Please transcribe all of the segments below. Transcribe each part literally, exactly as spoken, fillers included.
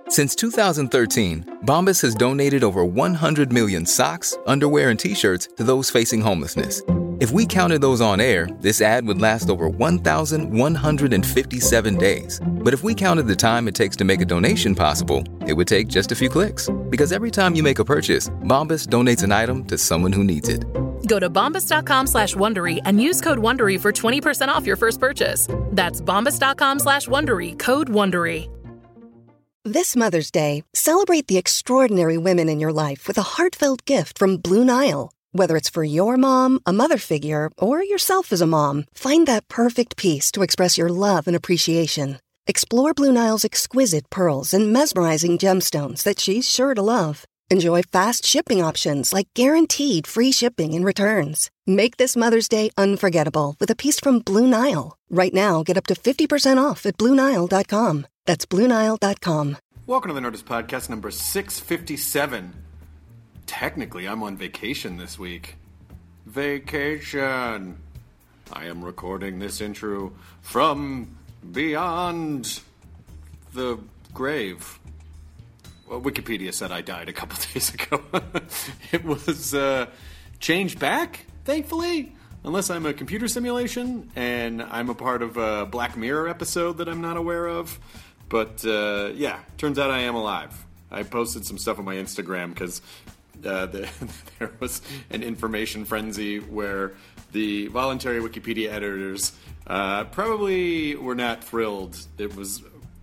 Since two thousand thirteen, Bombas has donated over one hundred million socks, underwear, and T-shirts to those facing homelessness. If we counted those on air, this ad would last over one thousand one hundred fifty-seven days. But if we counted the time it takes to make a donation possible, it would take just a few clicks. Because every time you make a purchase, Bombas donates an item to someone who needs it. Go to bombas.com slash Wondery and use code Wondery for twenty percent off your first purchase. That's bombas.com slash Wondery, code Wondery. This Mother's Day, celebrate the extraordinary women in your life with a heartfelt gift from Blue Nile. Whether it's for your mom, a mother figure, or yourself as a mom, find that perfect piece to express your love and appreciation. Explore Blue Nile's exquisite pearls and mesmerizing gemstones that she's sure to love. Enjoy fast shipping options like guaranteed free shipping and returns. Make this Mother's Day unforgettable with a piece from Blue Nile. Right now, get up to fifty percent off at Blue Nile dot com. That's Blue Nile dot com. Welcome to the Nerdist Podcast number six fifty-seven. Technically, I'm on vacation this week. Vacation. I am recording this intro from beyond the grave. Well, Wikipedia said I died a couple days ago. It was uh, changed back, thankfully. Unless I'm a computer simulation and I'm a part of a Black Mirror episode that I'm not aware of. But, uh, yeah, turns out I am alive. I posted some stuff on my Instagram because uh, the, there was an information frenzy where the voluntary Wikipedia editors uh, probably were not thrilled. It was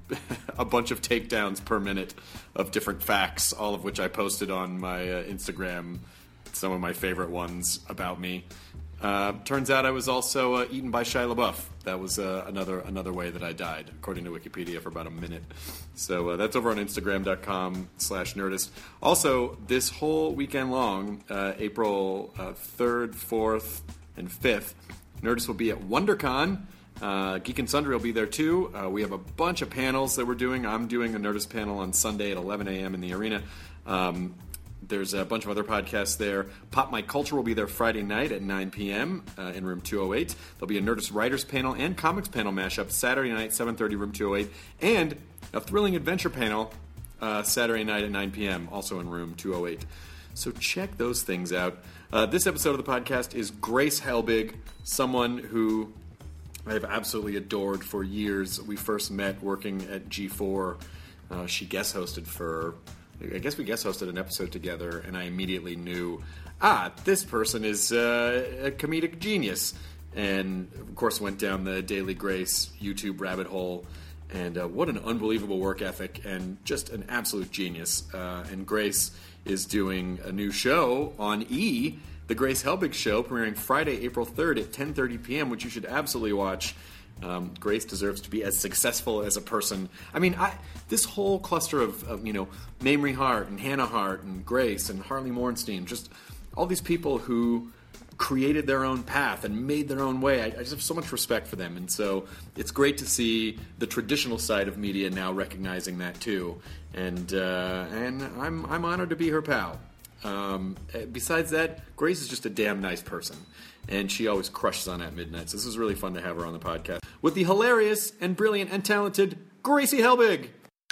a bunch of takedowns per minute of different facts, all of which I posted on my uh, Instagram, some of my favorite ones about me. Uh, turns out I was also uh, eaten by Shia LaBeouf. That was uh, another another way that I died, according to Wikipedia, for about a minute. So uh, that's over on Instagram.com slash Nerdist. Also, this whole weekend long, uh, April uh, third, fourth, and fifth, Nerdist will be at WonderCon. Uh, Geek and Sundry will be there too. Uh, we have a bunch of panels that we're doing. I'm doing a Nerdist panel on Sunday at eleven a.m. in the arena. Um, There's a bunch of other podcasts there. Pop My Culture will be there Friday night at nine p.m. Uh, in room two oh eight. There'll be a Nerdist Writers panel and Comics panel mashup Saturday night, seven thirty, room two oh eight. And a Thrilling Adventure panel uh, Saturday night at nine p.m., also in room two oh eight. So check those things out. Uh, this episode of the podcast is Grace Helbig, someone who I have absolutely adored for years. We first met working at G four. Uh, she guest hosted for... I guess we guest hosted an episode together, and I immediately knew, ah, this person is uh, a comedic genius. And, of course, went down the Daily Grace YouTube rabbit hole. And uh, what an unbelievable work ethic and just an absolute genius. Uh, and Grace is doing a new show on E! The Grace Helbig Show, premiering Friday, April third at ten thirty p.m., which you should absolutely watch. Um, Grace deserves to be as successful as a person. I mean, I, this whole cluster of, of, you know, Mamrie Hart and Hannah Hart and Grace and Harley Morenstein, just all these people who created their own path and made their own way. I, I just have so much respect for them. And so it's great to see the traditional side of media now recognizing that too. And uh, and I'm I'm honored to be her pal. Um, besides that, Grace is just a damn nice person. And she always crushes on at midnight. So this is really fun to have her on the podcast. With the hilarious and brilliant and talented Gracie Helbig.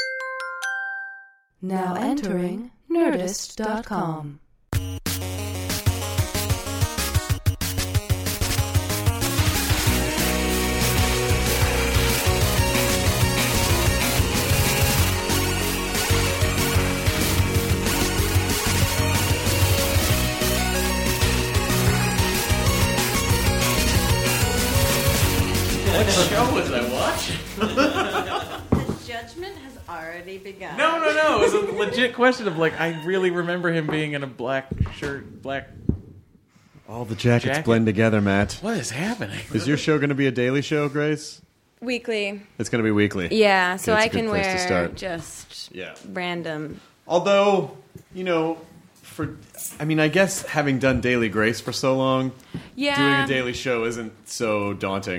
Now entering Nerdist dot com. What show was I watching? The judgment has already begun. No, no, no. It was a legit question of, like, I really remember him being in a black shirt, black... All the jackets Jacket? blend together, Matt. What is happening? Is your show going to be a daily show, Grace? Weekly. It's going to be weekly. Yeah, so Okay, I it's a good can place to wear start. just Yeah. random. Although, you know, for I mean, I guess having done Daily Grace for so long, Yeah. doing a daily show isn't so daunting.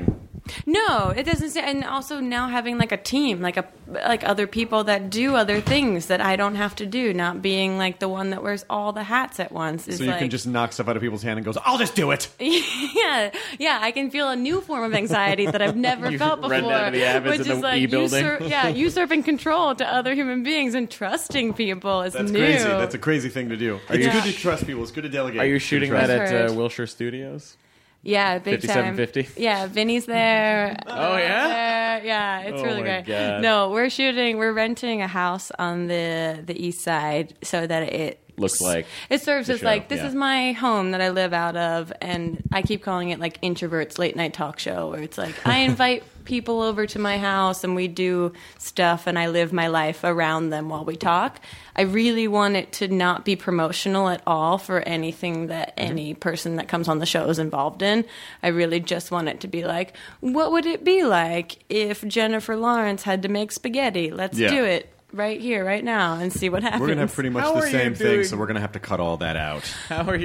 No, it doesn't say. And also now having like a team, like a like other people that do other things that I don't have to do, not being like the one that wears all the hats at once. Is So you like, can just knock stuff out of people's hand and goes, I'll just do it. yeah, yeah. I can feel a new form of anxiety that I've never You felt before, run down to the Abbots which in is the like E-building. usurp, yeah, usurping control to other human beings and trusting people is That's new. crazy. That's a crazy thing to do. It's you- good to trust people. It's good to delegate. Are you Good to shooting trust. that at Heard. uh, Wilshire Studios? Yeah, big time. fifty-seven fifty? Yeah, Vinny's there. Oh, yeah? There. Yeah, it's Oh, really my great. God. No, we're shooting. We're renting a house on the the east side so that it Looks like it serves the as show, like this yeah. is my home that I live out of, and I keep calling it like Introverts Late Night Talk Show, where it's like I invite people over to my house and we do stuff and I live my life around them while we talk. I really want it to not be promotional at all for anything that Mm-hmm. any person that comes on the show is involved in. I really just want it to be like, what would it be like if Jennifer Lawrence had to make spaghetti? Let's Yeah. do it right here, right now, and see what happens. We're going to have pretty much How the are you same thing, doing- so we're going to have to cut all that out. How are you?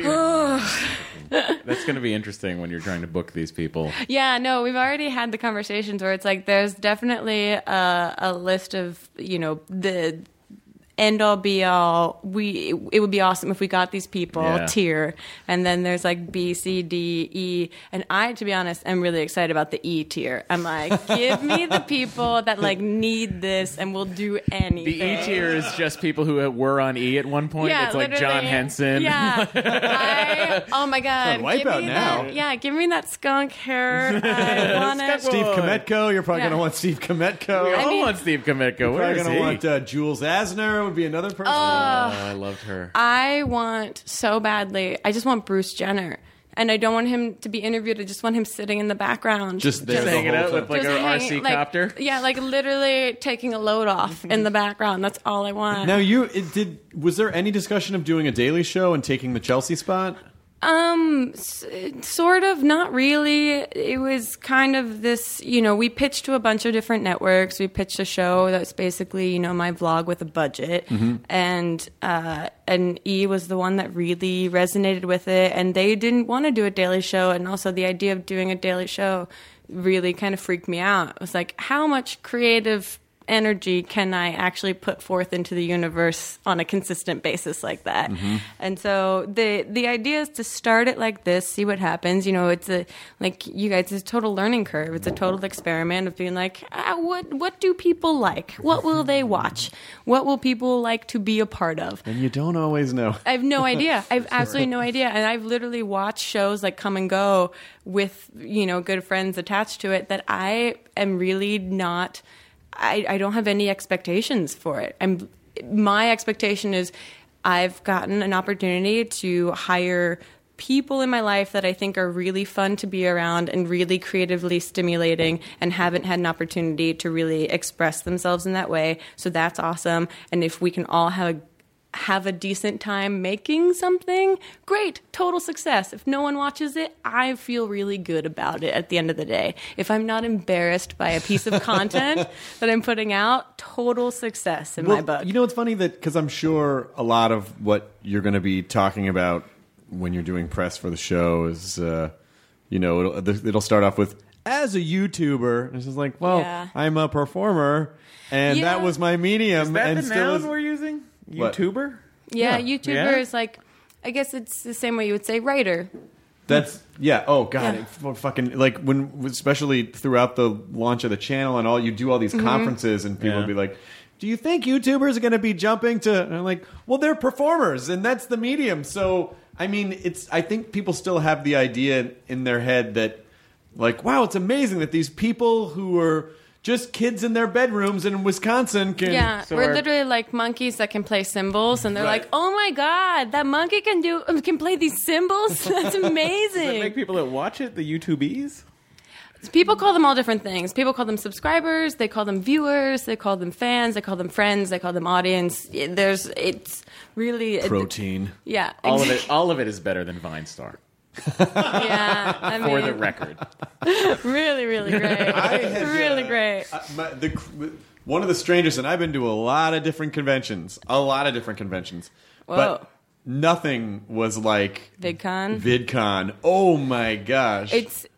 That's going to be interesting when you're trying to book these people. Yeah, no, we've already had the conversations where it's like there's definitely a, a list of, you know, the end all be all. We it would be awesome if we got these people Yeah. tier, and then there's like B, C, D, E, and I, to be honest, am really excited about the E tier. I'm like, give me the people that like need this, and will do anything. The E tier is just people who were on E at one point. Yeah, it's like literally. John Henson. Yeah. I, oh my god. It's on give Wipeout me now. That, yeah, give me that skunk hair. I want it. Steve Kometko. You're probably Yeah. going to want Steve Kometko. We You're all I mean- want Steve Kometko. Where probably is going he? to want uh, Jules Asner would be another person. oh, I loved her. I want so badly. I just want Bruce Jenner. And I don't want him to be interviewed. I just want him sitting in the background. Just there Just the hanging whole out time. with like Just a R hanging- C like- copter. Yeah, like literally taking a load off in the background. That's all I want. Now, you it did. Was there any discussion of doing a Daily Show and taking the Chelsea spot? Um, s- sort of, not really. It was kind of this, you know, we pitched to a bunch of different networks. We pitched a show that's basically, you know, my vlog with a budget. And, uh, and E was the one that really resonated with it. And they didn't want to do a daily show. And also the idea of doing a daily show really kind of freaked me out. It was like, how much creative energy can I actually put forth into the universe on a consistent basis like that? And so the the idea is to start it like this, see what happens. You know, it's a like you guys, it's a total learning curve. It's a total experiment of being like, ah, what what do people like? What will they watch? What will people like to be a part of? And you don't always know. I have no idea. I have absolutely no idea. And I've literally watched shows like come and go with, you know, good friends attached to it that I am really not, I, I don't have any expectations for it. I'm, my expectation is I've gotten an opportunity to hire people in my life that I think are really fun to be around and really creatively stimulating and haven't had an opportunity to really express themselves in that way. So that's awesome. And if we can all have a have a decent time making something, great, total success. If no one watches it, I feel really good about it at the end of the day. If I'm not embarrassed by a piece of content that I'm putting out, total success in my book. You know, it's funny that because I'm sure a lot of what you're going to be talking about when you're doing press for the show is, uh, you know, it'll, it'll start off with, as a YouTuber. And it's just like, well, Yeah. I'm a performer, and Yeah. that was my medium. Is that and the still noun is, we're using? What? YouTuber? yeah, yeah. YouTuber Yeah? is like, I guess it's the same way you would say writer. That's yeah. Oh god, Yeah. it f- fucking like when, especially throughout the launch of the channel and all, you do all these Mm-hmm. conferences and people Yeah. will be like, "Do you think YouTubers are going to be jumping to?" And I'm like, "Well, they're performers, and that's the medium." So I mean, it's. I think people still have the idea in their head that, like, wow, it's amazing that these people who are just kids in their bedrooms in Wisconsin can. Yeah, So we're our- literally like monkeys that can play cymbals, and they're Right. like, "Oh my god, that monkey can do can play these cymbals. That's Does that amazing." make people that watch it the YouTubies? People call them all different things. People call them subscribers. They call them viewers. They call them fans. They call them friends. They call them audience. There's, it's really Protein. Yeah, All of it. All of it is better than Vine Star. Yeah, I For mean, the record. really, really great. I had, really uh, great. Uh, my, the, one of the strangest, and I've been to a lot of different conventions, a lot of different conventions, Whoa. but nothing was like VidCon. VidCon. Oh my gosh! It's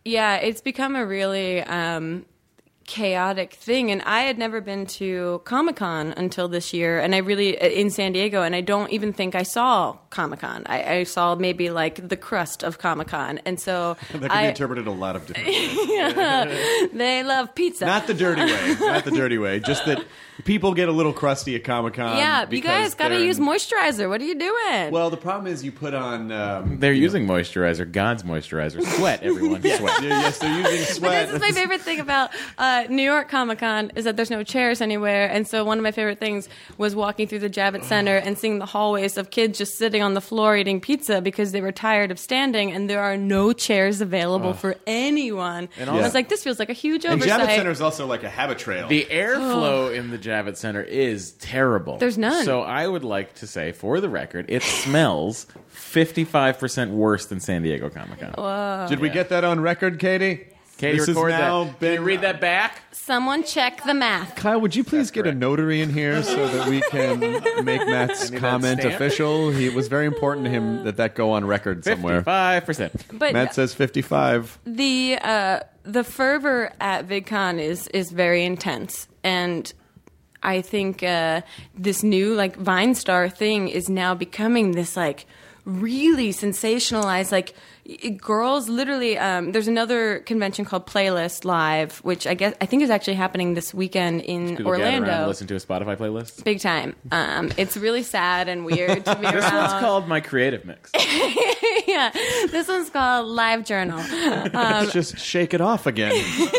Yeah, it's become a really um, chaotic thing. And I had never been to Comic-Con until this year, and I really, in San Diego, and I don't even think I saw Comic-Con. I, I saw maybe like the crust of Comic-Con. And so That can I, be interpreted a lot of different ways. yeah, they love pizza. Not the dirty way. Not the dirty way. Just that people get a little crusty at Comic-Con. yeah, you because guys got to they're use in- moisturizer. What are you doing? Well, the problem is you put on... Um, They're using moisturizer, God's moisturizer. Sweat, everyone. Sweat. yeah, yes, they're using But sweat. this is my favorite thing about uh, New York Comic Con is that there's no chairs anywhere, and so one of my favorite things was walking through the Javits Center and seeing the hallways of kids just sitting on the floor eating pizza because they were tired of standing, and there are no chairs available for anyone. And I was like, this feels like a huge And oversight. Javits Center is also like a habit trail. The airflow in the Javits Center is terrible. There's none. So I would like to say, for the record, it smells fifty-five percent worse than San Diego Comic-Con. Did we get that on record, Katie? Katie, This has record now that. been- Can you read that back? Someone check the math. Kyle, would you please That's get correct. a notary in here so that we can make Matt's I need that comment stamp. official? He, it was very important to him that that go on record somewhere. fifty-five percent. But Matt says fifty-five. the uh, the fervor at VidCon is is very intense, and I think uh, this new like Vine Star thing is now becoming this like really sensationalized. Like y- girls, literally. Um, there's another convention called Playlist Live, which I guess I think is actually happening this weekend in People gather around and Orlando. listen to a Spotify playlist. Big time. Um, it's really sad and weird to be around. This one's called My Creative Mix. yeah, this one's called Live Journal. Um, Let's just shake it off again.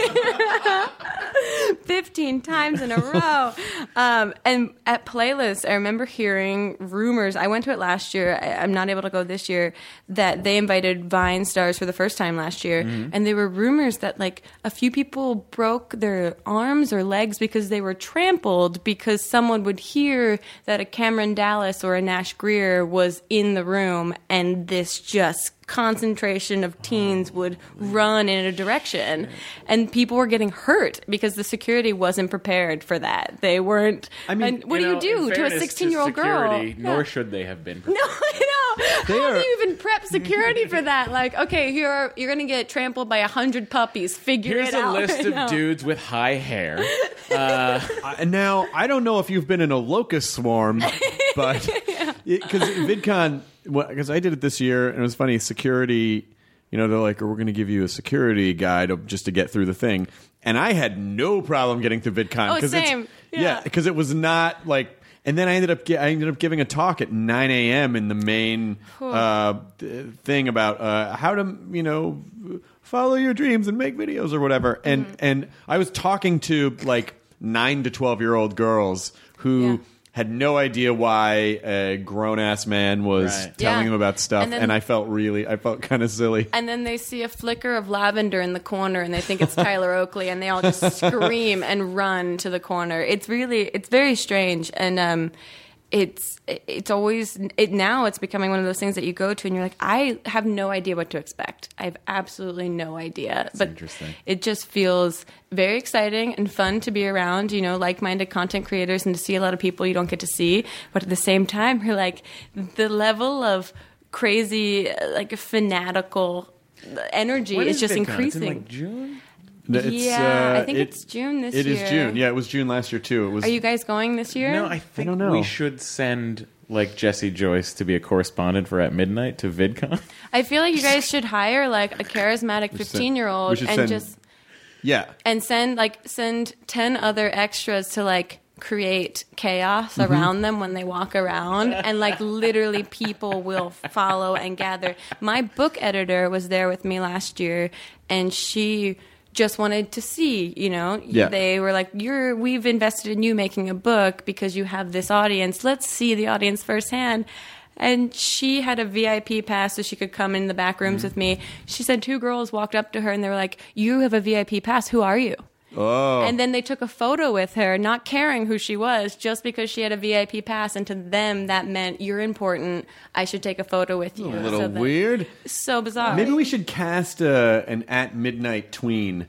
fifteen times in a row. Um, and at Playlist, I remember hearing rumors. I went to it last year. I, I'm not able to go this year. That they invited Vine stars for the first time last year, Mm-hmm. and there were rumors that like a few people broke their arms or legs because they were trampled because someone would hear that a Cameron Dallas or a Nash Greer was in the room, and this just concentration of teens would run in a direction, and people were getting hurt because the security wasn't prepared for that. They weren't. I mean, and what You do know, you do in to a fairness sixteen-year-old girl? security, Nor Yeah. should they have been. No, I know. They How are- do you even prep security for that? Like, okay, here are, you're going to get trampled by a hundred puppies. Figure Here's it a out. list right of now. dudes with high hair. Uh, and now, I don't know if you've been in a locust swarm, but because VidCon, because I did it this year, and it was funny. Security, you know, they're like, "We're going to give you a security guide just to get through the thing," and I had no problem getting through VidCon. Oh, 'cause it's- same. Yeah, Yeah. because it was not like. And then I ended up I ended up giving a talk at nine a.m. in the main uh, th- thing about uh, how to you know follow your dreams and make videos or whatever. And Mm-hmm. and I was talking to like nine to twelve year old girls who Yeah. had no idea why a grown ass man was Right. telling Yeah. them about stuff, And and, then- I felt really I felt kind of silly. And then they see a flicker of lavender in the corner, and they think it's Tyler Oakley, and they all just scream and run to the corner. It's really, it's very strange, and um, it's it's always it now. It's becoming one of those things that you go to, and you're like, I have no idea what to expect. I have absolutely no idea. But interesting. it just feels very exciting and fun to be around. You know, like-minded content creators, and to see a lot of people you don't get to see. But at the same time, you're like the level of crazy, uh, like fanatical energy When is just VidCon? It's in, increasing. like, June? It's, Yeah, uh, I think it- it's June this It year. is June. Yeah, it was June last year too. It was. Are you guys going this year? No, I think don't know. we should send like Jesse Joyce to be a correspondent for At Midnight to VidCon. I feel like you guys should hire like a charismatic should send- fifteen-year-old we should and send- just Yeah. and send like send ten other extras to like create chaos Mm-hmm. around them when they walk around, and like literally people will follow and gather. My book editor was there with me last year, and she just wanted to see, you know, Yeah. they were like, you're we've invested in you making a book because you have this audience. Let's see the audience firsthand. And she had a V I P pass so she could come in the back rooms with me. She said two girls walked up to her and they were like, you have a V I P pass. Who are you? Oh. And then they took a photo with her, not caring who she was, just because she had a V I P pass. And to them, that meant you're important. I should take a photo with you. A little So that- weird. So bizarre. Maybe we should cast uh, an At Midnight tween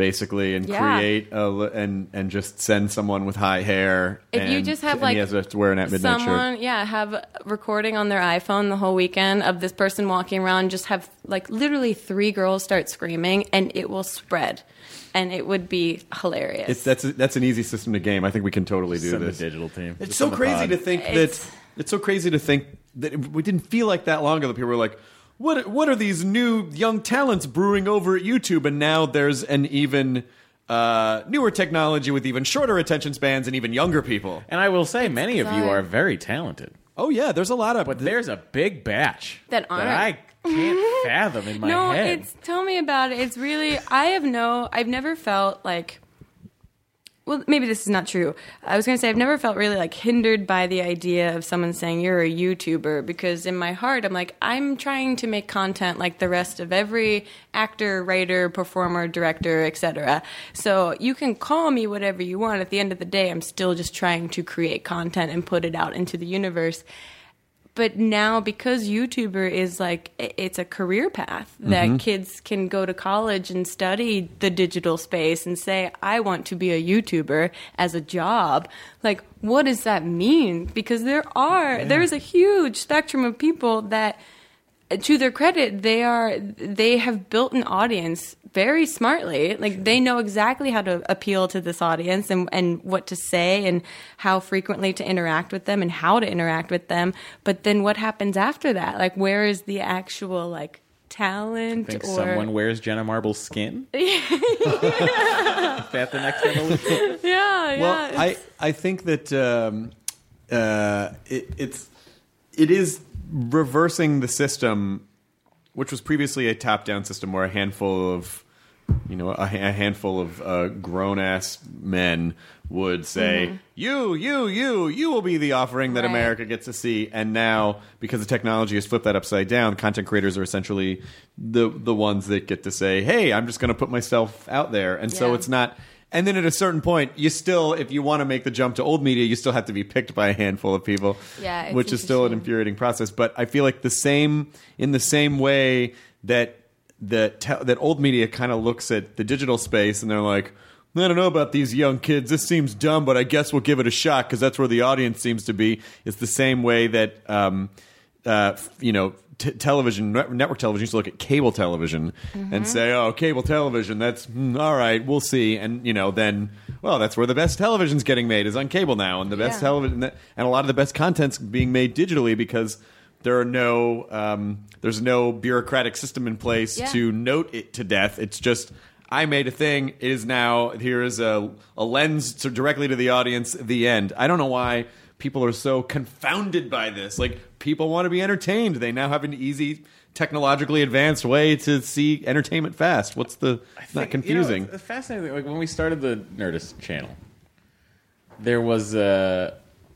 basically, and Yeah. create a, and and just send someone with high hair. If and, you just have and like he has to wear an at midnight someone, shirt. yeah, have a recording on their iPhone the whole weekend of this person walking around, just have like literally three girls start screaming, and it will spread, and it would be hilarious. It's that's a, that's an easy system to game. I think we can totally do Send this. the digital team. It's Just so send the crazy pod. to think It's- that it's so crazy to think that it, we didn't feel like that long ago that people were like, "What? What are these new young talents brewing over at YouTube?" And now there's an even uh, newer technology with even shorter attention spans and even younger people. And I will say, many of you bizarre. are very talented. Oh yeah, there's a lot of. But there's a big batch That aren't. I can't fathom in my no, head. it's tell me about it. It's really I have no I've never felt like well, maybe this is not true. I was going to say I've never felt really like hindered by the idea of someone saying you're a YouTuber, because in my heart I'm like I'm trying to make content like the rest of every actor, writer, performer, director, et cetera. So you can call me whatever you want. At the end of the day, I'm still just trying to create content and put it out into the universe. But now, because YouTuber is like, it's a career path that Mm-hmm. kids can go to college and study the digital space and say, I want to be a YouTuber as a job. Like, what does that mean? Because there are, there's a huge spectrum of people that, to their credit, they are, they have built an audience very smartly. Like, they know exactly how to appeal to this audience and, and what to say and how frequently to interact with them and how to interact with them. But then what happens after that? Like, where is the actual, like, talent? I think or someone wears Jenna Marble's skin. Is that the next evolution? Yeah, yeah. Well, I, it's- I think that um, uh, it, it's it is reversing the system, which was previously a top-down system where a handful of you know a, a handful of uh, grown-ass men would say, "You, you, you, you will be the offering that Right. America gets to see." And now, because the technology has flipped that upside down, content creators are essentially the the ones that get to say, "Hey, I'm just going to put myself out there," and so Yeah. it's not. And then at a certain point, you still, if you want to make the jump to old media, you still have to be picked by a handful of people, Yeah, it's which is still an interesting. infuriating process. But I feel like the same, in the same way that that te- that old media kind of looks at the digital space and they're like, I don't know about these young kids. This seems dumb, but I guess we'll give it a shot because that's where the audience seems to be. It's the same way that um, uh, f- you know. T- television, net- network television used to look at cable television and say, oh, cable television, that's mm, all right, we'll see. And, you know, then, well, that's where the best television's getting made is on cable now. And the best Yeah. television, and a lot of the best content's being made digitally because there are no, um, there's no bureaucratic system in place Yeah. to note it to death. It's just, I made a thing. It is now, here is a, a lens to, directly to the audience, the end. I don't know why people are so confounded by this. Like, people want to be entertained. They now have an easy, technologically advanced way to see entertainment fast. What's the think, not confusing? You know, it's fascinating. Like when we started the Nerdist channel, there was uh,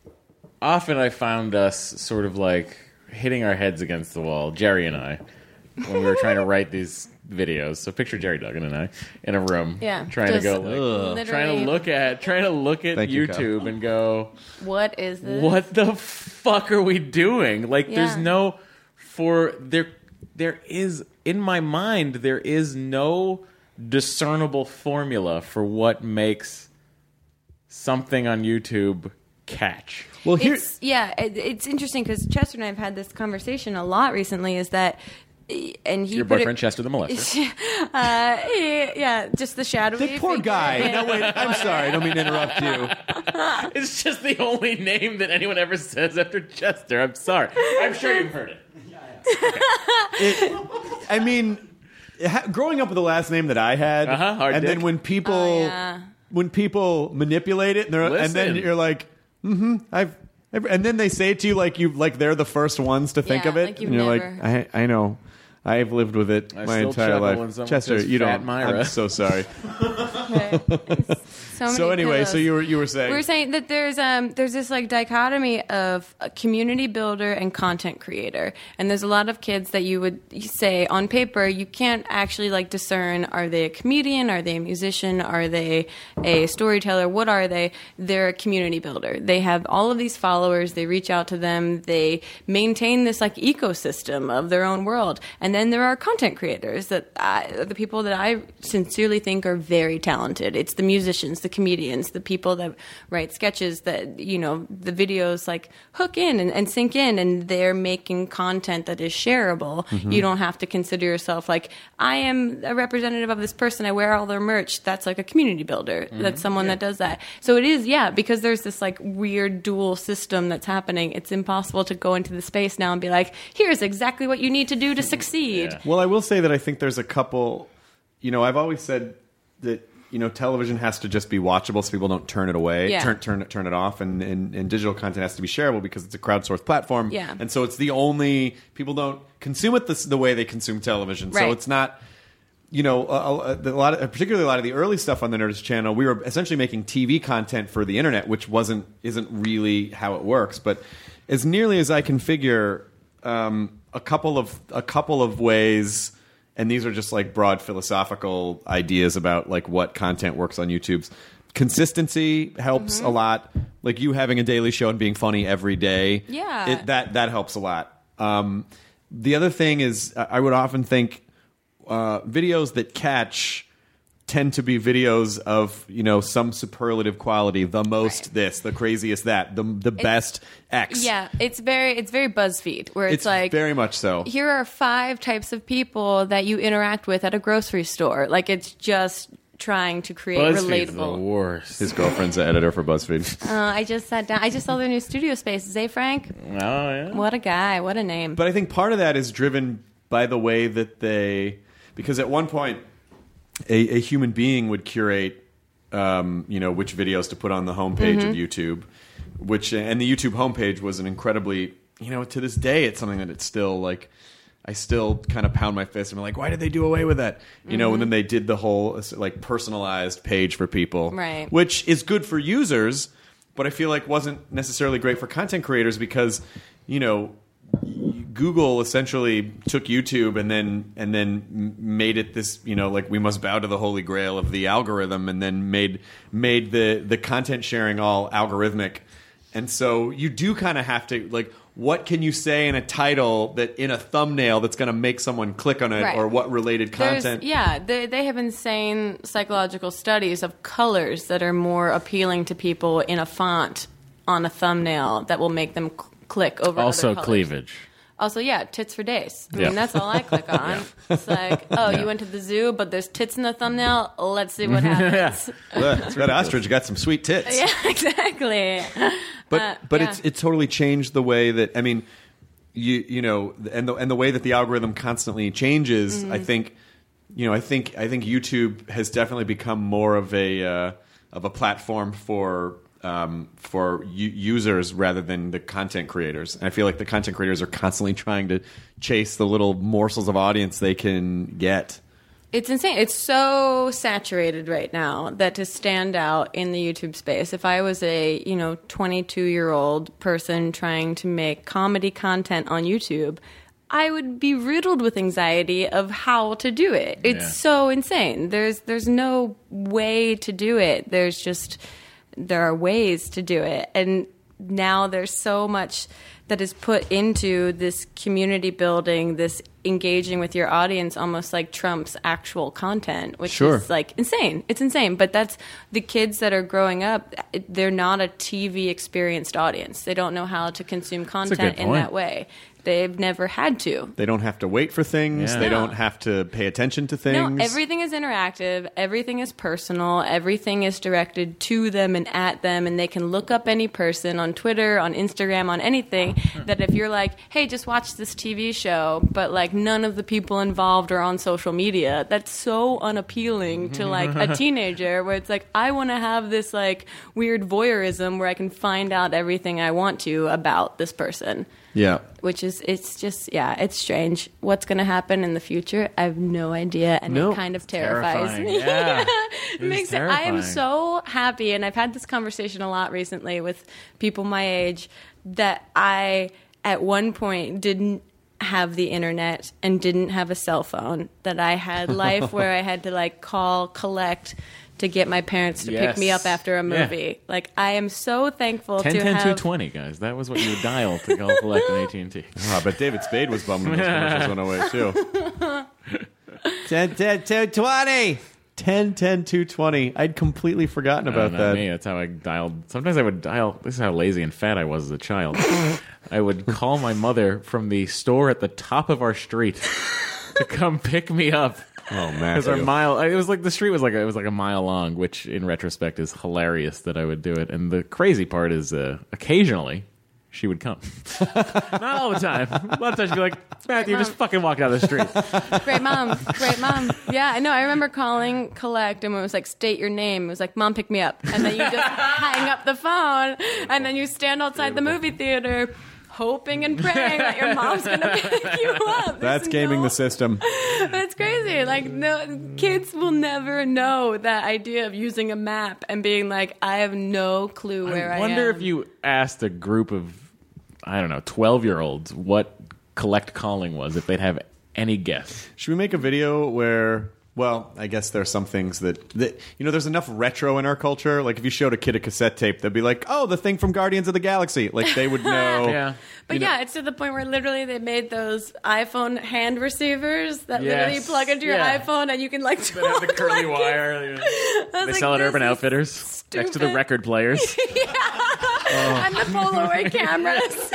often I found us sort of like hitting our heads against the wall, Jerry and I, when we were trying to write these videos. So picture Jerry Duggan and I in a room, Yeah, trying to just go like, trying literally- to look at trying to look at Thank you, Kyle. YouTube and go, What is this? what the fuck are we doing? Like, there's Yeah. no for there. There is in my mind there is no discernible formula for what makes something on YouTube catch. Well, here, It's, yeah, it, it's interesting because Chester and I have had this conversation a lot recently. Is that, and he Your put boyfriend it, Chester the Molester. uh, he- yeah, just the shadowy. the poor figure. guy. Yeah. No, wait, I'm sorry. I don't mean to interrupt you. It's just the only name that anyone ever says after Chester. I'm sorry. I'm sure you've heard it. It, I mean, ha- growing up with the last name that I had, Uh-huh, hard and dick. then when people Oh, yeah. when people manipulate it, and, they're, and then Listen. you're like, mm-hmm, I've, I've, and then they say it to you like you like they're the first ones to think Yeah, of it, like you've and you're never- like, I, I know. I've lived with it I my still entire chuckle life. when someone Chester, says you Fat don't. Myra. I'm so sorry. Okay. So, So many anyway, pillows. so you were you were saying We were saying that there's um there's this like dichotomy of a community builder and content creator, and there's a lot of kids that you would say on paper you can't actually like discern, are they a comedian, are they a musician, are they a storyteller, what are they? They're a community builder. They have all of these followers, they reach out to them, they maintain this like ecosystem of their own world, and then there are content creators that I, the people that I sincerely think are very talented. It's the musicians, the comedians, the people that write sketches that, you know, the videos like hook in and, and sink in, and they're making content that is shareable. Mm-hmm. You don't have to consider yourself like, I am a representative of this person. I wear all their merch. That's like a community builder. Mm-hmm. That's someone yeah. that does that. So it is, yeah, because there's this like weird dual system that's happening. It's impossible to go into the space now and be like, here's exactly what you need to do to succeed. Yeah. Well, I will say that I think there's a couple, you know, I've always said that, you know, television has to just be watchable so people don't turn it away, yeah. turn turn turn it off, and, and, and digital content has to be shareable because it's a crowdsourced platform. Yeah. And so it's the only, people don't consume it the, the way they consume television. Right. So it's not, you know, a, a, a lot of, particularly a lot of the early stuff on the Nerdist channel, we were essentially making T V content for the internet, which wasn't isn't really how it works. But as nearly as I can figure, um, a couple of a couple of ways, and these are just like broad philosophical ideas about like what content works on YouTube's. Consistency helps mm-hmm. a lot. Like you having a daily show and being funny every day, yeah, it, that that helps a lot. Um, the other thing is, I would often think uh, videos that catch tend to be videos of, you know, some superlative quality, the most right. this, the craziest that, the the it's, best X. Yeah, it's very it's very BuzzFeed, where it's, it's like very much so. Here are five types of people that you interact with at a grocery store. Like it's just trying to create BuzzFeed's relatable. The worst. His girlfriend's the editor for BuzzFeed. Uh, I just sat down. I just saw their new studio space. Zay Frank. Oh yeah. What a guy! What a name. But I think part of that is driven by the way that they, because at one point, a, a human being would curate, um, you know, which videos to put on the homepage mm-hmm. of YouTube, which and the YouTube homepage was an incredibly, you know, to this day, it's something that it's still like. I still kind of pound my fist and I'm like, why did they do away with that? You mm-hmm. know, and then they did the whole like personalized page for people, right? Which is good for users, but I feel like wasn't necessarily great for content creators because, you know, Google essentially took YouTube and then and then made it this, you know, like we must bow to the holy grail of the algorithm, and then made made the the content sharing all algorithmic, and so you do kind of have to like. What can you say in a title that in a thumbnail that's going to make someone click on it, right. or what related content? There's, yeah, they, they have insane psychological studies of colors that are more appealing to people in a font on a thumbnail that will make them cl- click over also other colors. Cleavage. Also, yeah, tits for days. I yeah. mean, that's all I click on. Yeah. It's like, oh, yeah. you went to the zoo, but there's tits in the thumbnail. Let's see what happens. yeah. Look, that ostrich got some sweet tits. Yeah, exactly. But uh, but yeah. it's it's totally changed the way that I mean, you you know, and the and the way that the algorithm constantly changes. Mm-hmm. I think, you know, I think I think YouTube has definitely become more of a uh, of a platform for. Um, for u- users rather than the content creators. And I feel like the content creators are constantly trying to chase the little morsels of audience they can get. It's insane. It's so saturated right now that to stand out in the YouTube space, if I was a, you know, twenty-two-year-old person trying to make comedy content on YouTube, I would be riddled with anxiety of how to do it. It's yeah. so insane. There's there's no way to do it. There's just... There are ways to do it. And now there's so much that is put into this community building, this engaging with your audience, almost like Trump's actual content, which sure. is like insane. It's insane. But that's the kids that are growing up. They're not a T V experienced audience. They don't know how to consume content in that way. They've never had to. They don't have to wait for things. Yeah. They don't have to pay attention to things. No, everything is interactive. Everything is personal. Everything is directed to them and at them. And they can look up any person on Twitter, on Instagram, on anything. That if you're like, hey, just watch this T V show, but like none of the people involved are on social media, that's so unappealing to like a teenager where it's like, I want to have this like weird voyeurism where I can find out everything I want to about this person. Yeah. Which is, it's just, yeah, it's strange. What's going to happen in the future? I have no idea, and no. it kind of terrifies Terrifying. me. Yeah. it makes it, I am so happy, and I've had this conversation a lot recently with people my age, that I, at one point, didn't have the internet and didn't have a cell phone, that I had life where I had to, like, call, collect, to get my parents to Yes. pick me up after a movie. Yeah. Like, I am so thankful ten to ten have... two twenty, guys. That was what you would dial to call collect an A T and T. Oh, but David Spade was bummed when those commercials went away, too. ten ten two twenty ten ten two twenty I'd completely forgotten about Uh, not that. me. That's how I dialed. Sometimes I would dial. This is how lazy and fat I was as a child. I would call my mother from the store at the top of our street to come pick me up. Oh, Because our Matthew. mile, it was like the street was like a, it was like a mile long, which in retrospect is hilarious that I would do it. And the crazy part is, uh, occasionally she would come, not all the time. A lot of times she'd be like, "Matthew, just fucking walk down the street." Great mom. Great mom. Yeah, I know. I remember calling collect and it was like, state your name. It was like, Mom, pick me up. And then you just hang up the phone and then you stand outside the movie theater hoping and praying that your mom's going to pick you up. That's There's gaming no- the system. That's crazy. Like, no, kids will never know that idea of using a map and being like, I have no clue where I, I wonder am. if you asked a group of, I don't know, twelve-year-olds what collect calling was, if they'd have any guess. Should we make a video where, well, I guess there are some things that, that, you know, there's enough retro in our culture. Like, if you showed a kid a cassette tape, they'd be like, oh, the thing from Guardians of the Galaxy. Like, they would know. Yeah. But you know- yeah, it's to the point where literally they made those iPhone hand receivers that Yes. literally plug into your Yeah. iPhone and you can like They have the talk curly like wire. it. you know. I was They like, sell at this Urban is Outfitters next to the stupid. record players. And the Polaroid cameras.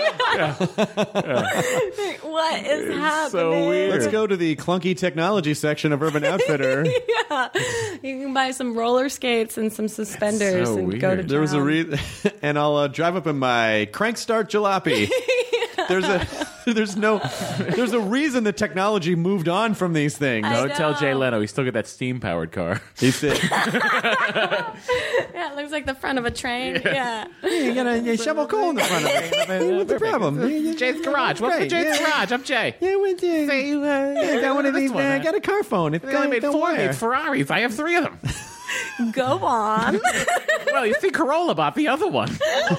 Like, what is happening? so weird. Let's go to the clunky technology section of Urban Outfitter. Yeah. You can buy some roller skates and some suspenders so and go to weird. There was a town. re- and I'll uh, drive up in my crank start jalopy. There's a there's no there's a reason the technology moved on from these things. I Don't tell Jay know. Leno. He's still got that steam-powered car. He said, Yeah, it looks like the front of a train. Yeah. "You got a shovel coal in the front of it. What's the problem?" Jay's garage. Welcome to Great, Jay's yeah. garage. I'm Jay. Yeah, went there. Yeah, I got one of This these. one, uh, I uh, got a car phone. It's They only got made the four wire. made Ferraris. I have three of them. Go on. Well, you see Corolla bought the other one.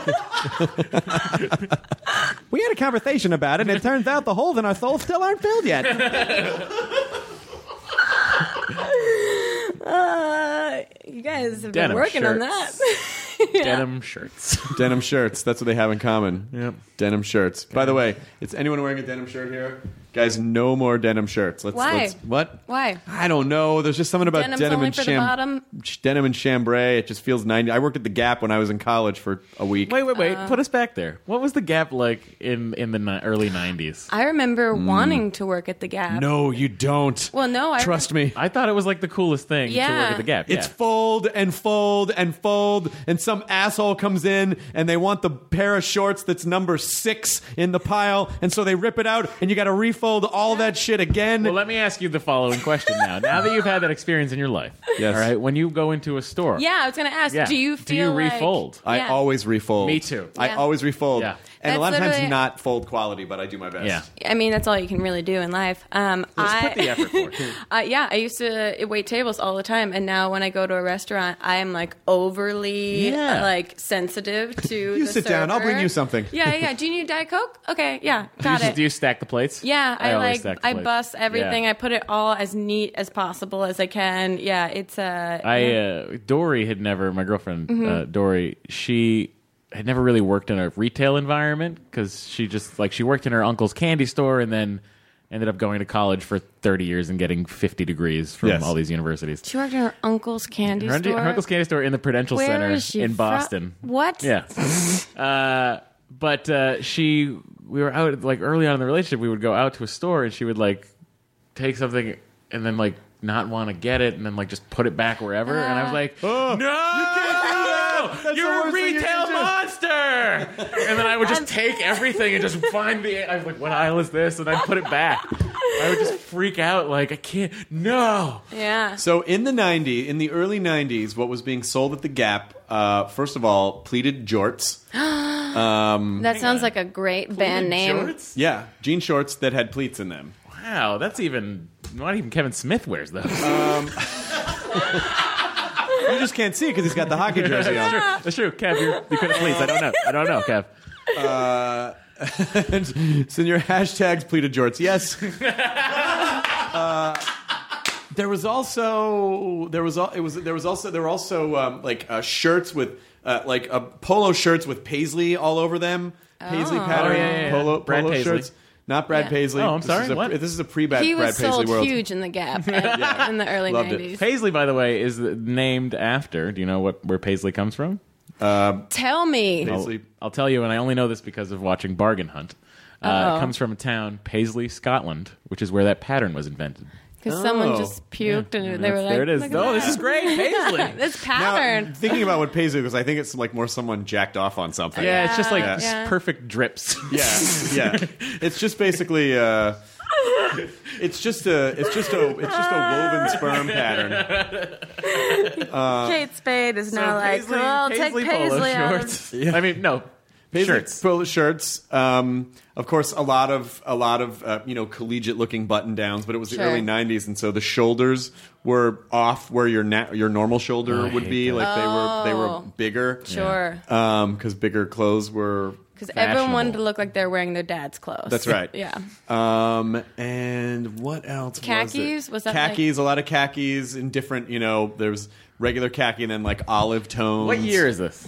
We had a conversation about it, and it turns out the holes in our souls still aren't filled yet. Uh, you guys have Denim been working on shirts. that. Denim shirts. Denim shirts. That's what they have in common. Yep. Denim shirts. By the way, is anyone wearing a denim shirt here? Guys, no more denim shirts. Let's, Why? Let's, what? Why? I don't know. There's just something about Denim's denim only and for the cham- bottom? denim and chambray. It just feels ninety. I worked at the Gap when I was in college for a week. Wait, wait, wait. Uh. Put us back there. What was the Gap like in in the ni- early nineties? I remember wanting to work at the Gap. No, you don't. Well, no, I Trust me. I thought it was like the coolest thing to work Yeah. at the Gap. It's yeah. fold and fold and fold, and some asshole comes in and they want the pair of shorts that's number six in the pile, and so they rip it out, and you got to refold all that shit again. Well, let me ask you the following question now. Now that you've had that experience in your life, Yes. all right, when you go into a store, Yeah, I was going to ask, Yeah. do you Do feel you like- refold? I Yeah. always refold. Me too. I Yeah. always refold. Yeah. And a That's lot of times literally- not fold quality, but I do my best. Yeah. I mean, that's all you can really do in life. Um, Just I, put the effort for it. uh, yeah, I used to wait tables all the time, and now when I go to a restaurant, I am like overly Yeah. like sensitive to. You the sit down, I'll bring server. you something. Yeah, yeah. Do you need Diet Coke? Okay, yeah, Do you, got it. do you stack the plates? Yeah, I, always like stack the I plates. bust everything. Yeah. I put it all as neat as possible as I can. Yeah, it's uh, I yeah. uh, Dory had never, my girlfriend Mm-hmm. uh, Dory, she had never really worked in a retail environment because she just like she worked in her uncle's candy store and then ended up going to college for thirty years and getting fifty degrees from Yes. all these universities. She worked in her uncle's candy Her, store. her uncle's candy store in the Prudential Where Center is she in fro- Boston. What? Yeah. uh, but uh, she, we were out like early on in the relationship. We would go out to a store and she would like take something and then like not want to get it and then like just put it back wherever. and I was like, Oh, no, you can't do that! That's you're the a worst thing you retail can do." monster. And then I would just take everything and just find the. I was like, what aisle is this? And I'd put it back. I would just freak out like I can't. No. Yeah. So in the nineties, in the early nineties, what was being sold at the Gap, uh, first of all, pleated jorts. That sounds like a great band name. Shorts? Yeah, jean shorts that had pleats in them. Wow, that's even. Not even Kevin Smith wears those. You just can't see it because he's got the hockey jersey on. That's true. Kev, you're, you couldn't please. I don't know. I don't know, Kev. So in your hashtags pleated jorts, yes. Uh, There was also there was al- it was there was also there were also um, like uh, shirts with uh, like uh, polo shirts with Paisley all over them. Paisley Oh. pattern Oh, yeah, yeah, yeah. polo Brad polo Paisley. shirts. Not Brad Yeah. Paisley. Oh, I'm This sorry, is a, what? This is a pre-Brad He Brad was Paisley sold world. huge in the Gap at- in the early Loved it. nineties. Paisley, by the way, is named after. Do you know what where Paisley comes from? Tell me. Paisley. I'll tell you, and I only know this because of watching Bargain Hunt. Uh, it comes from a town, Paisley, Scotland, which is where that pattern was invented. Because Oh. someone just puked and they were like, there it is. "Look at Oh, that." this is great, Paisley. This Now, pattern. thinking about what Paisley was, I think it's like more someone jacked off on something. Yeah, it's just like Yeah. just Yeah. perfect drips. Yeah, yeah. It's just basically uh, it's just a it's just a it's just a woven sperm pattern. Kate Spade is now like, Paisley, well, take Paisley Paisley polo out of... shorts. I mean, no, Paisley shirts. polo shirts. Um, of course, a lot of a lot of uh, you know collegiate looking button downs, but it was the Sure. early nineties, and so the shoulders were off where your na- your normal shoulder Oh, I would hate be. that. Like they were they were Oh. bigger. Sure. because bigger clothes were Because everyone wanted to fashionable. look like they're wearing their dad's clothes. That's right. Yeah. Um, and what else? Khakis? Was, it? Was that khakis? A lot of khakis in different. You know, there's regular khaki and then like olive tones. What year is this?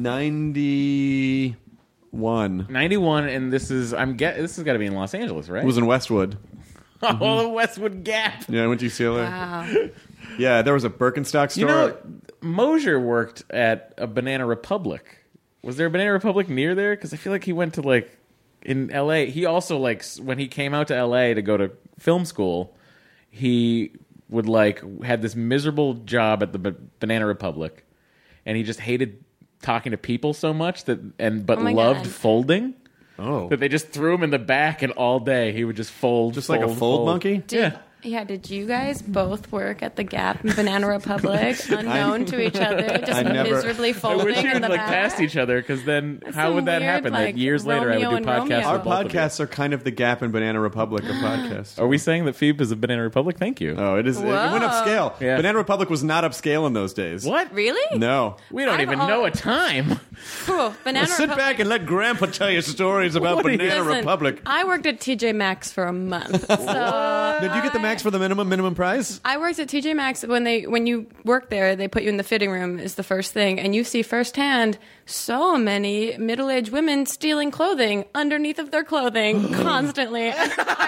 Ninety one. ninety-one, and this is I'm get this has got to be in Los Angeles, right? It was in Westwood. oh, the Westwood Gap. Yeah, I went to U C L A. Wow. Yeah, there was a Birkenstock store. You know, Mosier worked at a Banana Republic. Was there a Banana Republic near there? Because I feel like he went to like in L A. He also like s- when he came out to L A to go to film school, he would like had this miserable job at the B- Banana Republic, and he just hated talking to people so much that and but Oh my loved God. folding. Oh, That they just threw him in the back, and all day he would just fold, just like a fold, fold monkey. Yeah. Yeah, did you guys both work at the Gap and Banana Republic, unknown to each other, just I never- miserably I folding wish you in would the like back? pass each other, because then That's how some would that weird, happen? like, that years later I Romeo would and do podcasts. Romeo. Our with both of you. podcasts are kind of the Gap and Banana Republic of podcasts. Are we saying that Phoebe is a Banana Republic? Thank you. Oh, it is. It, it went Whoa. upscale. Yeah. Banana Republic was not upscale in those days. What? Really? No. We don't I've even al- know a time. Phew, Banana Sit Republic. back and let Grandpa tell you stories about What are you- Banana Listen, Republic. I worked at T J Maxx for a month. So Did you get the max for the minimum minimum price? I worked at T J Maxx. When they when you work there, they put you in the fitting room is the first thing, and you see firsthand so many middle aged women stealing clothing underneath of their clothing constantly. And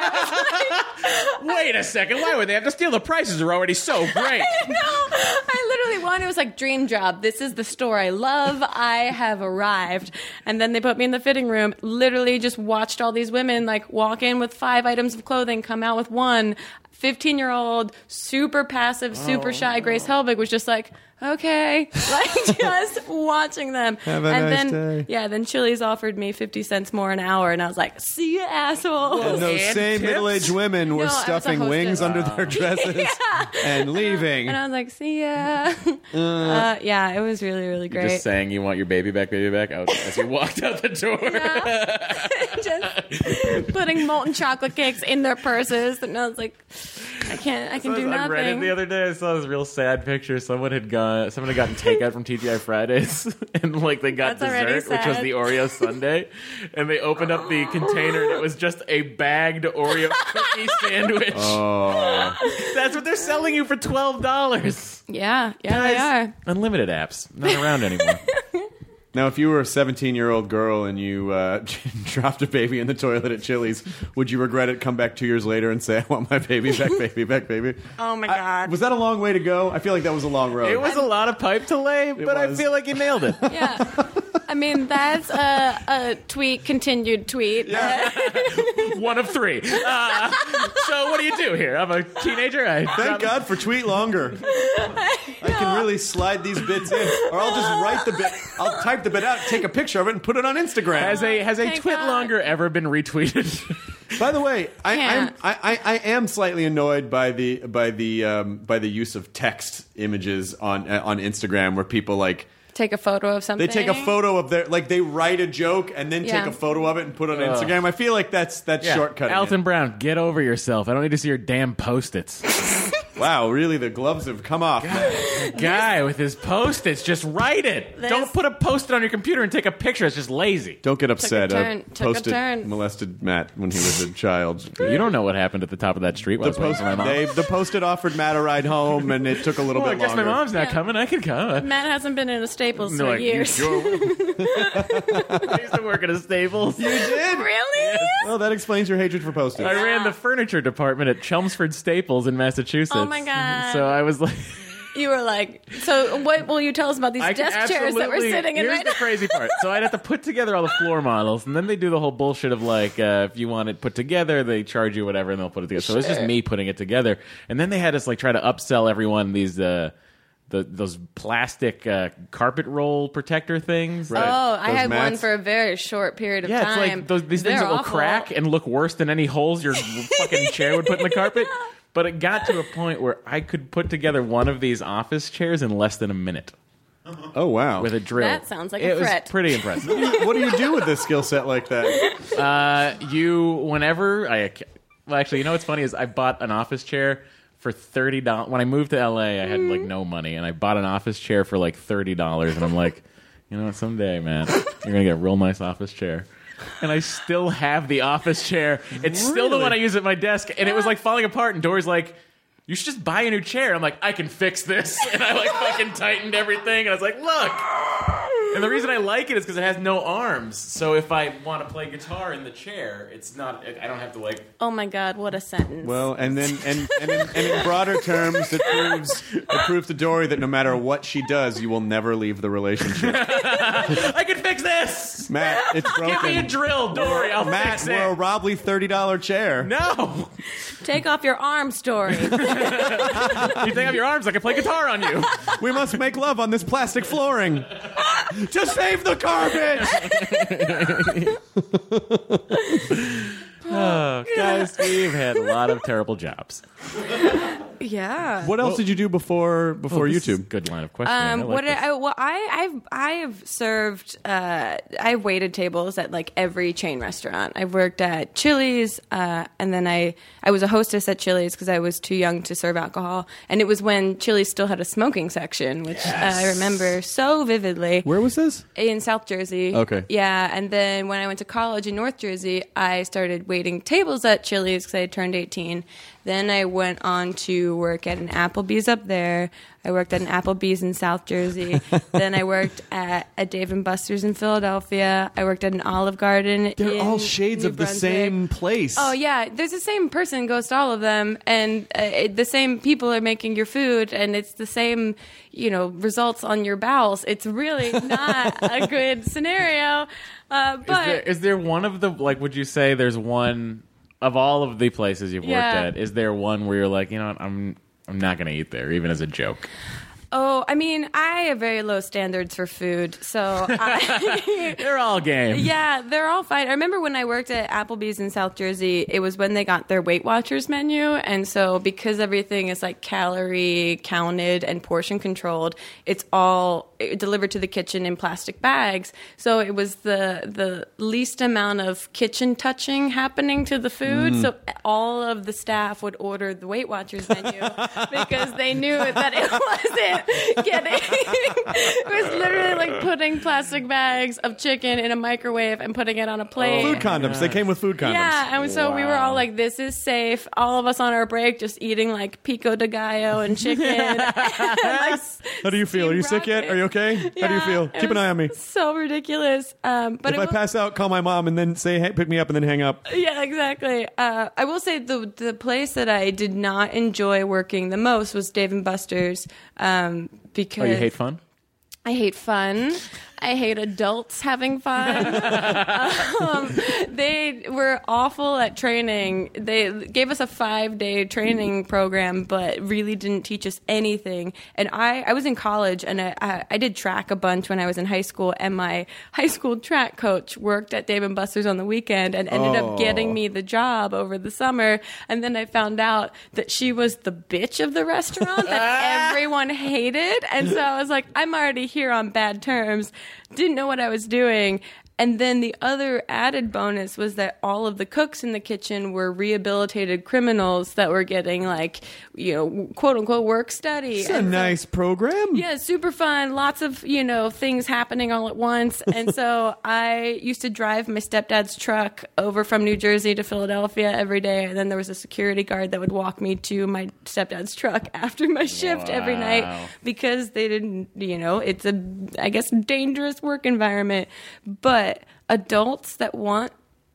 Wait a second. Why would they have to steal? The prices are already so great. No, I literally one. It was like dream job. This is the store I love. I have arrived. And then they put me in the fitting room. Literally just watched all these women like walk in with five items of clothing, come out with one. fifteen year old, super passive, super shy Grace Helbig was just like, okay, like just watching them. Have a and nice then, day. yeah, then Chili's offered me fifty cents more an hour, and I was like, see you, asshole. And those And same tips? middle-aged women were No, I was a stuffing hostess. wings under their dresses Yeah. and leaving. And I was like, see ya. Uh, yeah, it was really, really great. Just saying you want your baby back, baby back out as you walked out the door. Just putting molten chocolate cakes in their purses, and I was like, I can't, I can do On Reddit nothing. the other day, I saw this real sad picture. Someone had gone, someone had gotten takeout from T G I Fridays, and like they got That's already dessert, which was sad. the Oreo sundae, and they opened up the container, and it was just a bagged Oreo cookie sandwich. Oh. That's what they're selling you for twelve dollars. Yeah, yeah, they are. Unlimited apps, not around anymore. Now, if you were a seventeen-year-old girl and you uh, dropped a baby in the toilet at Chili's, would you regret it, come back two years later and say, I want my baby back, baby back, baby? Oh my I- god. was that a long way to go? I feel like that was a long road. It was a lot of pipe to lay, but I was. feel like you nailed it. Yeah. I mean, that's a, a tweet, continued tweet. One of three. Uh, so what do you do here? I'm a teenager. I Thank God for tweet longer. I can really slide these bits in, or I'll just write the bit. I'll type the bit out, take a picture of it, and put it on Instagram. Has a has a Thank twit God. longer ever been retweeted? By the way, I, I'm, Can't. I, I, I am slightly annoyed by the by the um, by the use of text images on uh, on Instagram, where people like Take a photo of something. they take a photo of their like they write a joke and then Yeah. take a photo of it and put it on Instagram. I feel like that's that's shortcutting. Alton it. Brown, get over yourself. I don't need to see your damn post-its. Wow, really, the gloves have come off. Guy with his post-its, just write it. This- Don't put a post-it on your computer and take a picture. It's just lazy. Don't get upset. turn. Uh, Took a Post-it turn. molested Matt when he was a child. You don't know what happened at the top of that street while I The was waiting post, for my mom. they, the post-it offered Matt a ride home, and it took a little Well, I bit guess longer. my mom's not Yeah. coming. I can come. Matt hasn't been in a Staples And they're for like, years. You sure? I used to work at a Staples. You did? Really? Well, that explains your hatred for post-its. I ran the furniture department at Chelmsford Staples in Massachusetts. Oh, my God. So I was like, You were like, so what will you tell us about these I can desk chairs that we're absolutely- sitting in Here's right the now? crazy part. So I'd have to put together all the floor models, and then they do the whole bullshit of like, uh, if you want it put together, they charge you whatever, and they'll put it together. So it's just Sure. me putting it together, and then they had us like try to upsell everyone these. Uh, the, those plastic uh, carpet roll protector things. Right. Oh, I Those had one mats. for a very short period of Yeah, time. it's like those, these They're things that will awful. crack and look worse than any holes your fucking chair would put in the carpet. But it got to a point where I could put together one of these office chairs in less than a minute Oh, wow. with a drill. That sounds like a it threat. was pretty impressive. What do you do with this skill set like that? uh, you, whenever I, well, actually, you know what's funny is I bought an office chair for thirty dollars. When I moved to L A, I had like no money, and I bought an office chair for like thirty dollars, and I'm like, you know what, someday, man, you're gonna get a real nice office chair. And I still have the office chair. It's still the Really? one I use at my desk, and it was like falling apart. And Dory's like, "You should just buy a new chair." I'm like, "I can fix this," and I like fucking tightened everything. And I was like, "Look." And the reason I like it is because it has no arms. So if I want to play guitar in the chair, it's not. I don't have to like. Oh my God, what a sentence. Well, and then and and in, and in broader terms, it proves it proves to Dory that no matter what she does, you will never leave the relationship. I can fix this. Matt, it's Give me a broken. drill, Dory. I'll Matt, fix we're a it. Robley thirty dollar chair. No, Take off your arm, Story. you take off your arms. I can play guitar on you. We must make love on this plastic flooring to save the carpet. Oh, guys, we've had a lot of terrible jobs. Yeah. What else did you do before before This is a YouTube? good line of questioning. I Um, like what this. I, well, I, I've I've served uh, I've waited tables at like every chain restaurant. I've worked at Chili's, uh, and then I I was a hostess at Chili's because I was too young to serve alcohol, and it was when Chili's still had a smoking section, which uh, I remember so vividly. Where was this? In South Jersey. Okay. Yeah, and then when I went to college in North Jersey, I started waiting tables at Chili's because I had turned eighteen. Then I went on to work at an Applebee's up there. I worked at an Applebee's in South Jersey. Then I worked at a Dave and Buster's in Philadelphia. I worked at an Olive Garden They're in all shades New of the Brunswick. same place. Oh yeah, there's the same person goes to all of them, and uh, it, the same people are making your food, and it's the same, you know, results on your bowels. It's really not a good scenario. Uh, Is but there, is there one of the, like, would you say there's one of all of the places you've worked Yeah. at? Is there one where you're like, you know what, I'm I'm not going to eat there, even as a joke? oh, I mean, I have very low standards for food, so I, They're all game. yeah, they're all fine. I remember when I worked at Applebee's in South Jersey, it was when they got their Weight Watchers menu, and so because everything is like calorie counted and portion controlled, it's all delivered to the kitchen in plastic bags. So it was the the least amount of kitchen touching happening to the food. So all of the staff would order the Weight Watchers menu because they knew that it wasn't getting. It was literally like putting plastic bags of chicken in a microwave and putting it on a plate. Food condoms. They came with food condoms. Yeah, and so we were all like, "This is safe." All of us on our break just eating like pico de gallo and chicken. And, like, How do you feel? Are you sick yet? Are you okay? How do you Yeah, feel? it Keep an was eye on me. So ridiculous. Um, but If it I was- pass out, call my mom and then say, hey, pick me up and then hang up. Yeah, exactly. Uh, I will say the the place that I did not enjoy working the most was Dave and Buster's um, because Oh, you hate fun? I hate fun. I hate adults having fun. um, they were awful at training. They gave us a five-day training program, but really didn't teach us anything. And I, I was in college, and I, I, I did track a bunch when I was in high school, and my high school track coach worked at Dave and Buster's on the weekend and ended Oh. up getting me the job over the summer. And then I found out that she was the bitch of the restaurant that everyone hated. And so I was like, I'm already here on bad terms. Didn't know what I was doing. And then the other added bonus was that all of the cooks in the kitchen were rehabilitated criminals that were getting, like, you know, quote unquote work study. It's a and nice so, program. Yeah, super fun. Lots of, you know, things happening all at once. And so I used to drive my stepdad's truck over from New Jersey to Philadelphia every day. And then there was a security guard that would walk me to my stepdad's truck after my shift Wow. every night because they didn't, you know, it's a, I guess, dangerous work environment. But adults that want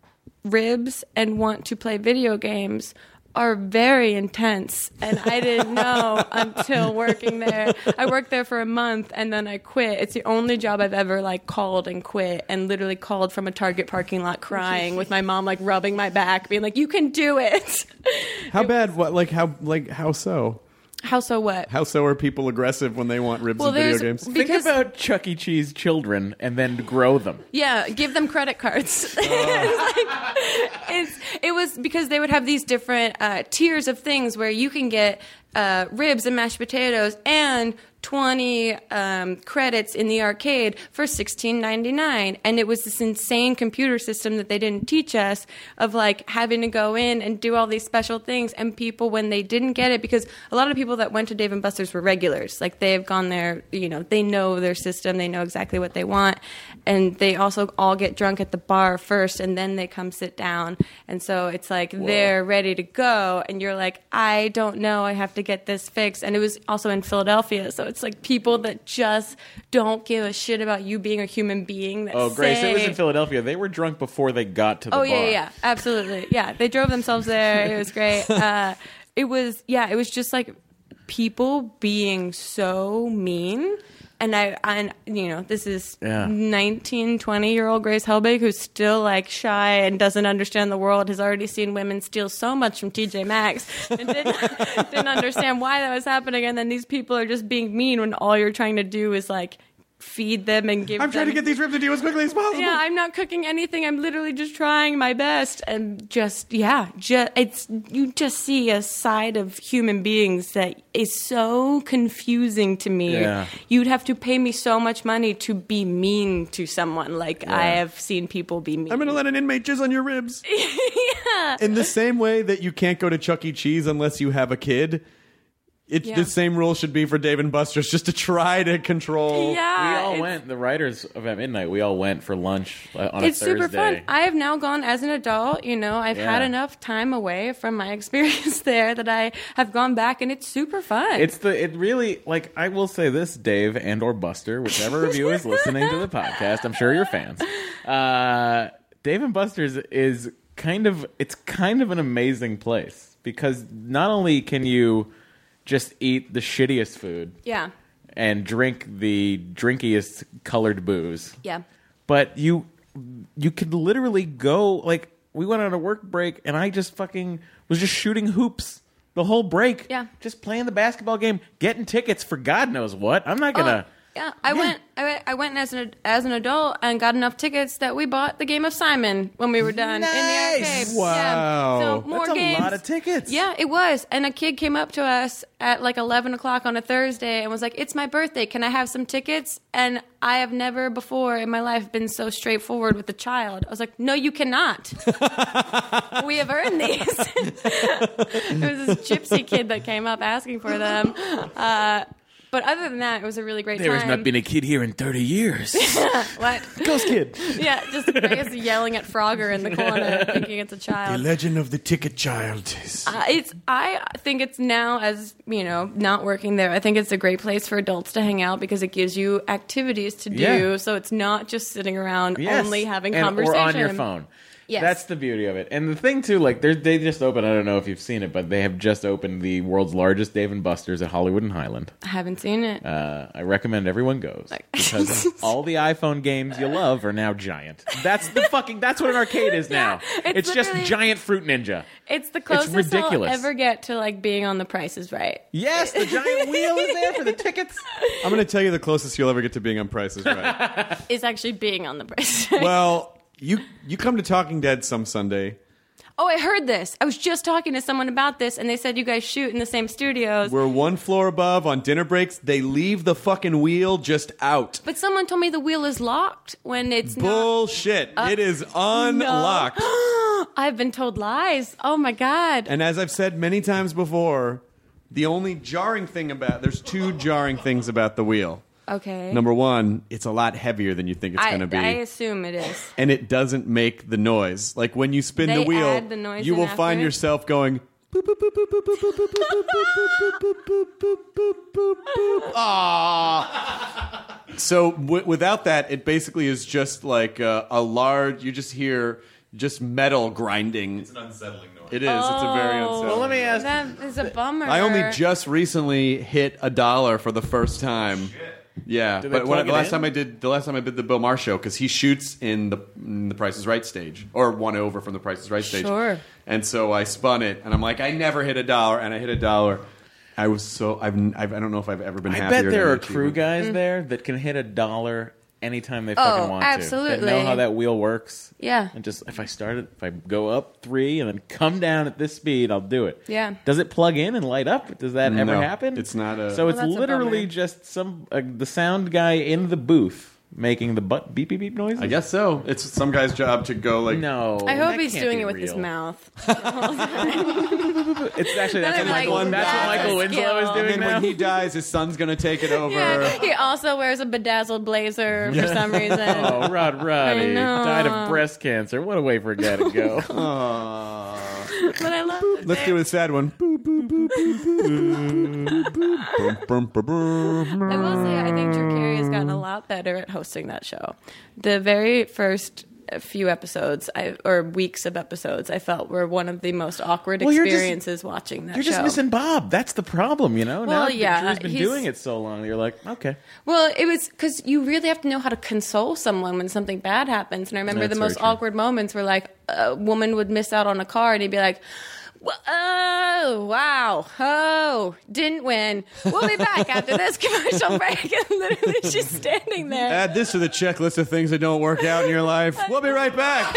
ribs and want to play video games are very intense, and I didn't know until working there. I worked there for a month and then I quit. It's the only job I've ever like called and quit, and literally called from a Target parking lot crying with my mom like rubbing my back being like, you can do it. How bad? What? Like how? Like how so? How so what? How so are people aggressive when they want ribs Well, in video there's- games? Think Because- about Chuck E. Cheese children and then grow them. Yeah, give them credit cards. it's like, it's, it was because they would have these different uh, tiers of things where you can get uh, ribs and mashed potatoes and twenty um, credits in the arcade for sixteen ninety-nine, and it was this insane computer system that they didn't teach us of like having to go in and do all these special things. And people, when they didn't get it, because a lot of people that went to Dave and Buster's were regulars, like they've gone there, you know, they know their system, they know exactly what they want, and they also all get drunk at the bar first, and then they come sit down, and so it's like Whoa. They're ready to go, and you're like, I don't know, I have to get this fixed. And it was also in Philadelphia, so it's like people that just don't give a shit about you being a human being. That Oh, Grace, say, it was in Philadelphia. They were drunk before they got to the oh, bar. yeah, yeah, absolutely. Yeah, they drove themselves there. It was great. Uh, it was, yeah, it was just like people being so mean. And I, and you know, this is Yeah. nineteen, twenty year old Grace Helbig, who's still like shy and doesn't understand the world, has already seen women steal so much from T J Maxx and didn't, didn't understand why that was happening. And then these people are just being mean when all you're trying to do is like feed them and give I'm them. trying to get these ribs to you as quickly as possible. Yeah, I'm not cooking anything. I'm literally just trying my best, and just yeah, just it's you just see a side of human beings that is so confusing to me. Yeah. You'd have to pay me so much money to be mean to someone. Like I have seen people be mean. I'm going to let an inmate jizz on your ribs. yeah. In the same way that you can't go to Chuck E. Cheese unless you have a kid, it's Yeah. the same rule should be for Dave and Buster's, just to try to control. Yeah, We all it's- went, the writers of At Midnight, we all went for lunch uh, on It's a Thursday. super fun. I have now gone as an adult. You know, I've had Yeah. enough time away from my experience there that I have gone back, and it's super fun. It's the it really like I will say this, Dave and or Buster, whichever of you is listening to the podcast, I'm sure you're fans. Uh, Dave and Buster's is kind of it's kind of an amazing place because not only can you just eat the shittiest food yeah, and drink the drinkiest colored booze, yeah. but you you could literally go like we went on a work break and I just fucking was just shooting hoops the whole break. Yeah. Just playing the basketball game, getting tickets for God knows what. I'm not gonna Oh, yeah, I went. I went. I went as an as an adult and got enough tickets that we bought the game of Simon when we were done Nice. in the arcade. Wow. Yeah. So more That's a games. lot of tickets. Yeah, it was. And a kid came up to us at like eleven o'clock on a Thursday and was like, "It's my birthday. Can I have some tickets?" And I have never before in my life been so straightforward with a child. I was like, "No, you cannot. We have earned these." It was this gypsy kid that came up asking for them. Uh, But other than that, it was a really great There time. has not been a kid here in thirty years. What? Ghost kid. Yeah, just Grace yelling at Frogger in the corner, thinking it's a child. Legend of the Ticket Child. Uh, it's. I think it's now, as you know, not working there. I think it's a great place for adults to hang out because it gives you activities to do. Yeah. So it's not just sitting around Yes. only having and, conversation or on your phone. Yes. That's the beauty of it. And the thing too, like they're- they just opened. I don't know if you've seen it, but they have just opened the world's largest Dave and Buster's at Hollywood and Highland. I haven't seen it. Uh, I recommend everyone goes because all the iPhone games you love are now giant. That's the fucking. That's what an arcade is now. Yeah, it's it's just literally- giant Fruit Ninja. It's the closest ridiculous. I'll ever get to like being on The Price is Right. Yes, the giant wheel is there for the tickets. I'm going to tell you the closest you'll ever get to being on Price is Right. It's actually being on The Price is Right. Well, you you come to Talking Dead some Sunday. Oh, I heard this. I was just talking to someone about this, and they said you guys shoot in the same studios. We're one floor above on dinner breaks. They leave the fucking wheel just out. But someone told me the wheel is locked when it's Bullshit. not. Uh, it is unlocked. No. I've been told lies. Oh, my God. And as I've said many times before, the only jarring thing about... There's two jarring things about the wheel. Okay. Number one, it's a lot heavier than you think it's I, going to be. I assume it is. And it doesn't make the noise. Like when you spin They the wheel, add the noise you in will after find it? yourself going... boop, boop, boop, boop, boop, boop, boop, boop, boop, boop, boop, boop, boop, boop, boop. Ah. So w- without that, it basically is just like a, a large... You just hear just metal grinding. It's an unsettling noise. It is. It's a very unsettling. Well, let me ask. That is a bummer. I only just recently hit a dollar for the first time. Shit. Yeah, Do they but when, plug the it last in? time I did the last time I did the Bill Maher show because he shoots in the in the Price is Right stage or one over from the Price is Right stage. Sure. And so I spun it, and I'm like, I never hit a dollar, and I hit a dollar. I was so I've, I've I don't know if I've ever been I happier. bet there than are that crew achievement. guys there that can hit a dollar anytime they Oh, fucking want absolutely. to. That know how that wheel works. Yeah. And just if I start it, if I go up three and then come down at this speed, I'll do it. Yeah. Does it plug in and light up? Does that ever No, happen? it's not a- So Well, it's that's a literally bummer. just some uh, the sound guy in the booth making the butt beep beep beep noises. I guess so. It's some guy's job to go like No. I hope that he's can't doing be it with his real. mouth. It's actually that's Then what I'm Michael. like, that's what that's Michael a Winslow skill. is doing And then now. when he dies, his son's gonna take it over. Yeah, he also wears a bedazzled blazer for some reason. Oh, Rod Roddy I know. died of breast cancer. What a way for a guy to go. Aw. But I love it. Let's do a sad one. Boop, boop, boop, boop, boop, boop, boop, boop, boop. I will say, I think Drew Carey has gotten a lot better at hosting that show. The very first few episodes, I, or weeks of episodes, I felt were one of the most awkward Well, you're just- experiences watching that You're show. just missing Bob. That's the problem, you know? Well, now yeah, that Drew's been he's- doing it so long, you're like, okay. Well, it was because you really have to know how to console someone when something bad happens. And I remember That's the very most true. awkward moments were like a woman would miss out on a car and he'd be like, "Well, oh, wow. Oh, didn't win. We'll be back after this commercial break." And literally she's standing there. Add this to the checklist of things that don't work out in your life. We'll be right back.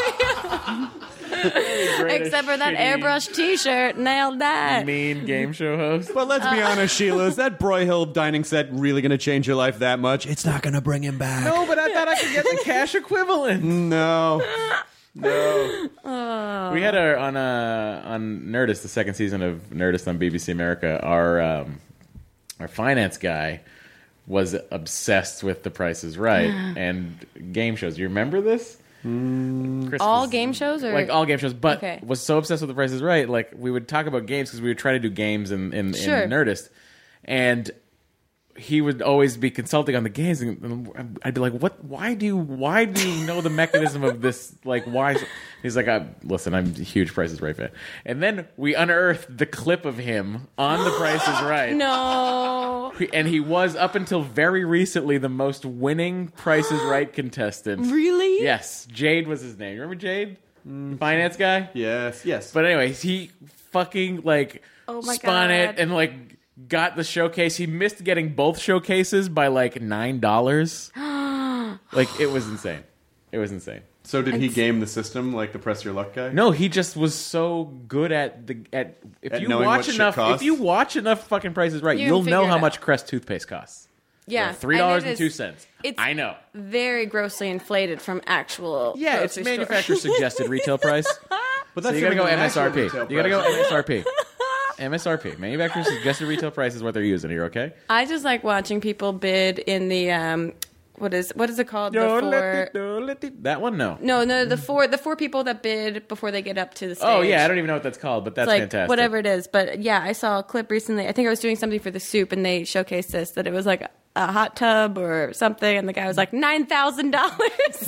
Except for that shitty, airbrush t-shirt. Nailed that. mean game show host. But let's be honest, Sheila, is that Broyhill dining set really going to change your life that much? It's not going to bring him back. No, but I thought I could get the cash equivalent. No. No. We had our on uh, on Nerdist, the second season of Nerdist on B B C America. Our um, our finance guy was obsessed with The Price is Right and game shows. You remember this? Chris All was- game shows? Or? like all game shows, but Okay. was so obsessed with The Price is Right. Like we would talk about games because we would try to do games in in, Sure. in Nerdist, and he would always be consulting on the games, and I'd be like, "What? Why do you? Why do you know the mechanism of this? Like, why?" He's like, I, "Listen, I'm a huge Price is Right fan." And then we unearthed the clip of him on The Price is Right. No. And he was up until very recently the most winning Price is Right contestant. Really? Yes, Jade was his name. Remember Jade, finance guy? Yes, yes. But anyways, he fucking like Oh my spun it God. and like got the showcase. He missed getting both showcases by like nine dollars. Like it was insane. It was insane. So did he game the system like the press your luck guy? No, he just was so good at the at if At you knowing watch what shit enough costs? if you watch enough fucking Prices Right, You can you'll know figure it how out. much Crest toothpaste costs. Yeah. three dollars And it and two is- cents. It's I know. very grossly inflated from actual. Yeah, it's grocery store. manufacturer suggested retail price. But So you gotta go even M S R P. actual retail You gotta go price. M S R P. M S R P. Manufacturer suggested retail price is what they're using here, okay? I just like watching people bid in the um, what is what is it called? The four. That one, no. No, no, the four the four people that bid before they get up to the stage. Oh, yeah, I don't even know what that's called, but that's It's like fantastic. whatever it is. But yeah, I saw a clip recently. I think I was doing something for the soup, and they showcased this that it was like a hot tub or something, and the guy was like nine thousand dollars, or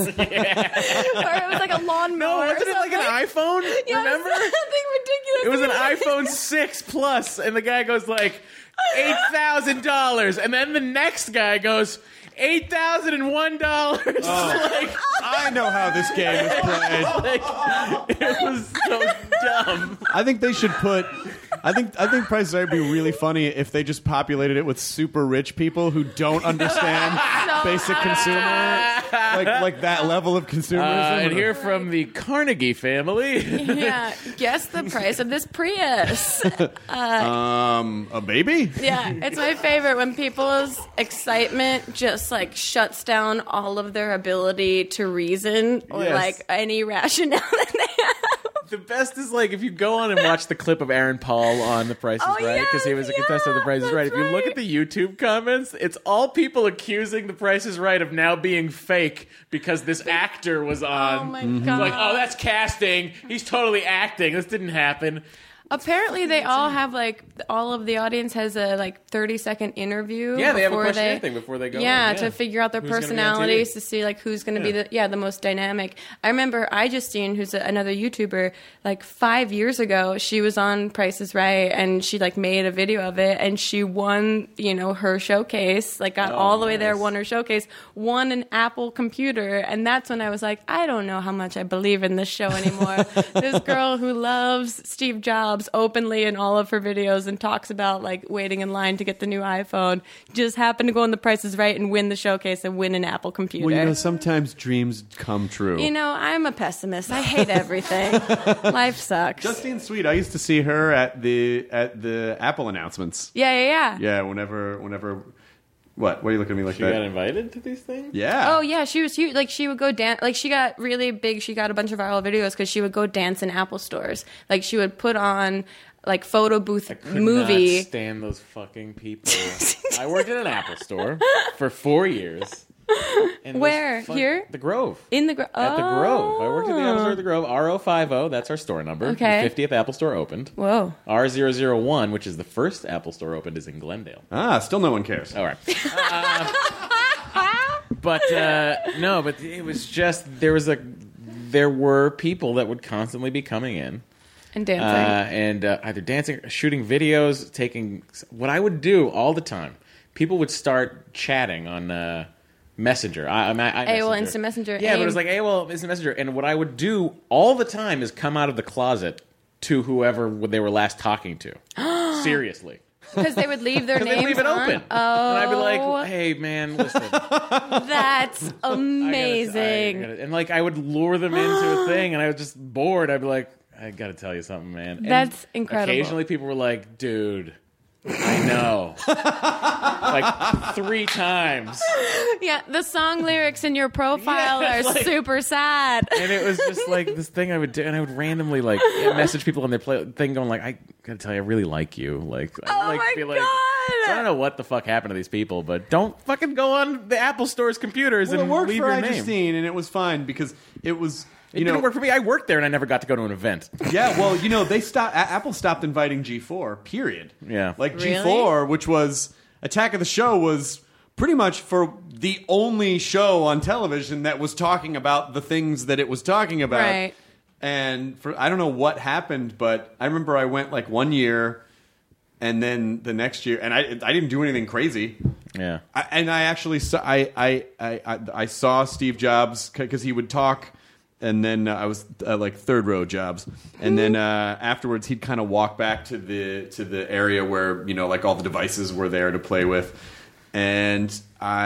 it was like a lawnmower. No, or wasn't it like an something. iPhone? Yeah, Remember? it was something ridiculous. It was an Like- iPhone six Plus, and the guy goes like eight thousand dollars, and then the next guy goes eight thousand and one dollars. Like, I know how this game is played. like, it was so dumb. I think they should put. I think I think Price is Right would be really funny if they just populated it with super rich people who don't understand basic consumer. like like that level of consumerism. Uh, and here from the Carnegie family. Yeah, guess the price of this Prius. um, a baby? Yeah, it's my favorite when people's excitement just like shuts down all of their ability to reason or Yes. like any rationale that they have. The best is like if you go on and watch the clip of Aaron Paul on The Price is Oh, Right, because he yes, was a yeah, contestant of The Price is Right. If you that's look right. at the YouTube comments, it's all people accusing The Price is Right of now being fake because this actor was on. Oh my god! Like, oh, that's casting. He's totally acting. This didn't happen. Apparently, they all have like all of the audience has a like thirty second interview. Yeah, they have a before questionnaire they, thing before they go Yeah, in, yeah. to figure out their Who's gonna be on personalities T V. to see like who's going to be Yeah. the yeah the most dynamic. I remember I Justine, who's a, another YouTuber, like five years ago, she was on Price is Right, and she like made a video of it, and she won you know her showcase, like got Oh, all the way there, nice. won her showcase, won an Apple computer, and that's when I was like, I don't know how much I believe in this show anymore. This girl who loves Steve Jobs openly in all of her videos and talks about like waiting in line to get the new iPhone just happened to go on The Price is Right and win the showcase and win an Apple computer. Well, you know, sometimes dreams come true. You know, I'm a pessimist. I hate everything. Life sucks. Justine Sweet, I used to see her at the at the Apple announcements. yeah, yeah, yeah. Yeah, whenever whenever what? What are you looking at me like She that? got invited to these things? Yeah. Oh yeah, she was huge. Like she would go dance. Like she got really big. She got a bunch of viral videos because she would go dance in Apple stores. Like she would put on like photo booth I could movie. not stand those fucking people. I worked at an Apple store for four years. And those Where? fuck- Here? The Grove. In the Grove. At the Grove. I worked at the Apple store at the Grove. R zero five zero, that's our store number. Okay. The fiftieth Apple store opened. Whoa. R zero zero one, which is the first Apple store opened, is in Glendale. Ah, still no one cares. All right. Uh, but uh, no, but it was just there was a there were people that would constantly be coming in And dancing. uh, and uh, either dancing, shooting videos, taking what I would do all the time. People would start chatting on uh, Messenger. I, I, I A O L Messenger. Instant Messenger. Yeah, but it AIM. was like A O L Instant Messenger. And what I would do all the time is come out of the closet to whoever they were last talking to. Seriously. Because they would leave their Because names they leave it on? open. Oh, And I'd be like, hey, man, listen. that's I gotta- amazing. I gotta- and like I would lure them into a thing, and I was just bored. I'd be like, I gotta tell you something, man. And That's incredible. Occasionally, people were like, dude, I know, like three times, Yeah, the song lyrics in your profile Yeah, are like- super sad. and it was just like this thing I would do, and I would randomly like message people on their play- thing, going like, I gotta tell you, I really like you. Like, Oh I'd like my be like, God. so I don't know what the fuck happened to these people, but don't fucking go on the Apple Store's computers Well, it and worked leave for your name. Justine, and it was fine because it was. It You know, didn't work for me. I worked there, and I never got to go to an event. yeah, well, you know, they stopped. A- Apple stopped inviting G four. Period. Yeah. like Really? G four, which was Attack of the Show, was pretty much for the only show on television that was talking about the things that it was talking about. Right. And for I don't know what happened, but I remember I went like one year, and then the next year, and I I didn't do anything crazy. Yeah. I, and I actually saw I I I, I, I saw Steve Jobs because he would talk, and then uh, I was uh, like third row Jobs, and then uh, afterwards he'd kind of walk back to the to the area where you know like all the devices were there to play with, and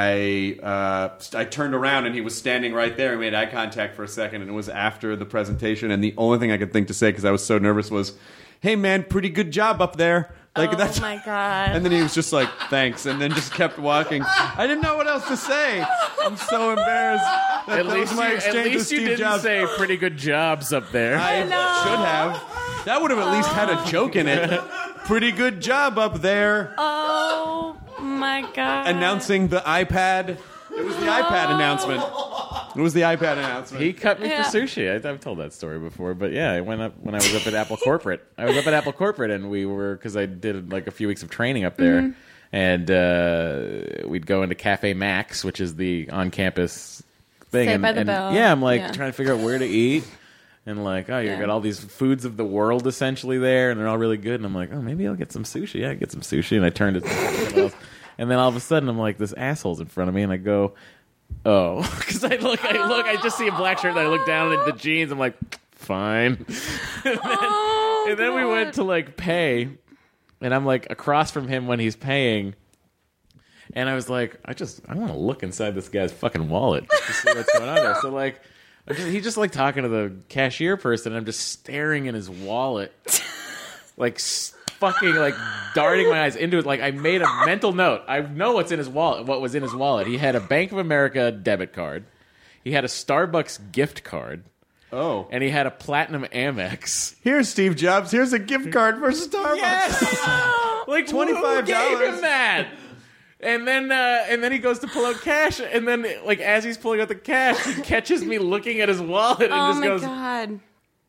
I uh, I turned around and he was standing right there. and made eye contact for a second, and it was after the presentation, and the only thing I could think to say because I was so nervous was, "Hey man, pretty good job up there." Like Oh that's my God. And then he was just like, "Thanks," and then just kept walking. I didn't know what else to say. I'm so embarrassed. That At that least, was my you, exchange at with least you Steve didn't Jobs. say pretty good jobs up there. I should have. That would have at least had a joke in it. Pretty good job up there. Oh my God. Announcing the iPad. It was the iPad announcement. It was the iPad announcement. He cut me Yeah. for sushi. I, I've told that story before, but yeah, I went up when I was up at Apple Corporate. I was up at Apple Corporate, and we were because I did like a few weeks of training up there, Mm-hmm. and uh, we'd go into Cafe Max, which is the on-campus thing. Saved and, by the and, Bell. Yeah, I'm like Yeah. trying to figure out where to eat. And like, oh, you Yeah. got all these foods of the world essentially there, and they're all really good. And I'm like, oh, maybe I'll get some sushi. Yeah, I get some sushi. And I turned it to something else. And then all of a sudden, I'm like, this asshole's in front of me, and I go, oh, because I look, I look, I just see a black shirt, and I look down at the jeans. I'm like, fine. and then, Oh, and then we went God. to like pay, and I'm like across from him when he's paying. And I was like, I just, I want to look inside this guy's fucking wallet just to see what's going on there. So, like, I just, he just, like, talking to the cashier person, and I'm just staring in his wallet. Like, s- fucking, like, darting my eyes into it. Like, I made a mental note. I know what's in his wallet, what was in his wallet. He had a Bank of America debit card. He had a Starbucks gift card. Oh. And he had a Platinum Amex. Here's Steve Jobs. Here's a gift card for Starbucks. Yes! Like, twenty-five dollars. Who gave him that? And then, uh, and then he goes to pull out cash, and then, like, as he's pulling out the cash, he catches me looking at his wallet and Oh just my goes, god.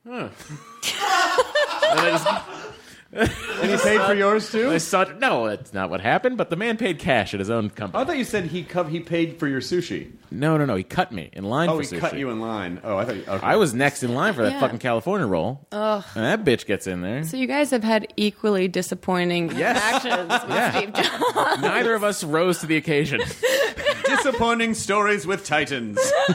huh. And I just... And he paid for yours too? I saw, no, that's not what happened, but the man paid cash at his own company. I thought you said he co- he paid for your sushi. No, no, no, he cut me in line Oh, for he sushi. cut you in line. Oh, I thought you, okay. I was next in line for that Yeah. fucking California roll. Ugh. And that bitch gets in there. So you guys have had equally disappointing Yes. actions with Yeah. Steve Jobs. Neither of us rose to the occasion. disappointing stories with Titans.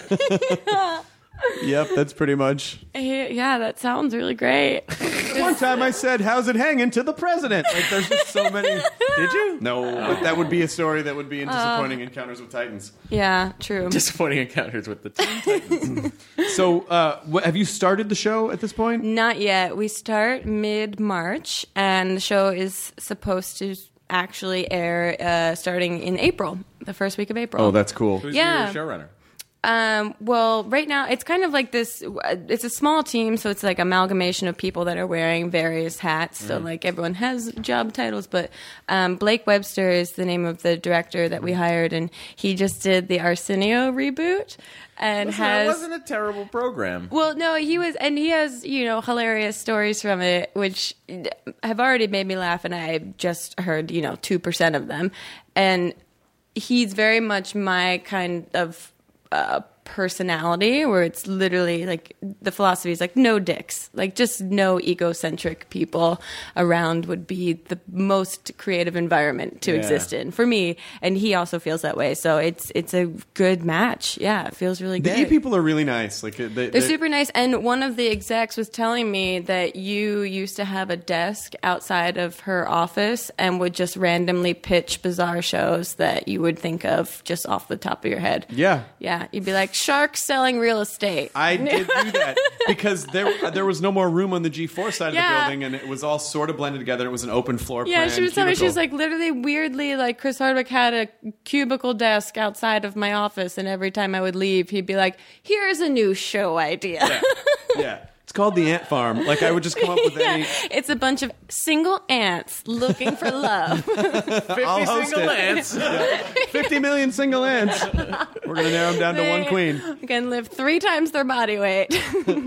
Yep, that's pretty much. Yeah, that sounds really great. One time I said, "How's it hanging?" to the president. Like, there's just so many. Did you? No, but that would be a story that would be in disappointing encounters with Titans. Yeah, true. Disappointing encounters with the Teen Titans. So, uh, wh- have you started the show at this point? Not yet. We start mid-March, and the show is supposed to actually air uh, starting in April, the first week of April. Oh, that's cool. Who's Yeah. your showrunner? Um, well, right now it's kind of like this. It's a small team, so it's like amalgamation of people that are wearing various hats. So like everyone has job titles, but um, Blake Webster is the name of the director that we hired, and he just did the Arsenio reboot and Listen, has. that wasn't a terrible program. Well, no, he was, and he has, you know, hilarious stories from it, which have already made me laugh, and I just heard, you know, two percent of them. And he's very much my kind of uh, personality, where it's literally like the philosophy is like no dicks, like just no egocentric people around would be the most creative environment to Yeah. exist in for me. And he also feels that way, so it's it's a good match. Yeah, it feels really The good. E people are really nice. Like they, They're they- super nice, and one of the execs was telling me that you used to have a desk outside of her office and would just randomly pitch bizarre shows that you would think of just off the top of your head. Yeah. Yeah, you'd be like, sharks selling real estate. I did do that because there there was no more room on the G four side of Yeah. the building, and it was all sort of blended together. It was an open floor Yeah, plan. she was telling me, she cubicle. was like, literally, weirdly, like, Chris Hardwick had a cubicle desk outside of my office, and every time I would leave, he'd be like, here's a new show idea. yeah. yeah. It's called the Ant Farm. Like I would just come up with Yeah, any. it's a bunch of single ants looking for love. fifty I'll host single it. ants. Fifty million single ants. We're gonna narrow them down to one queen. They can lift three times their body weight.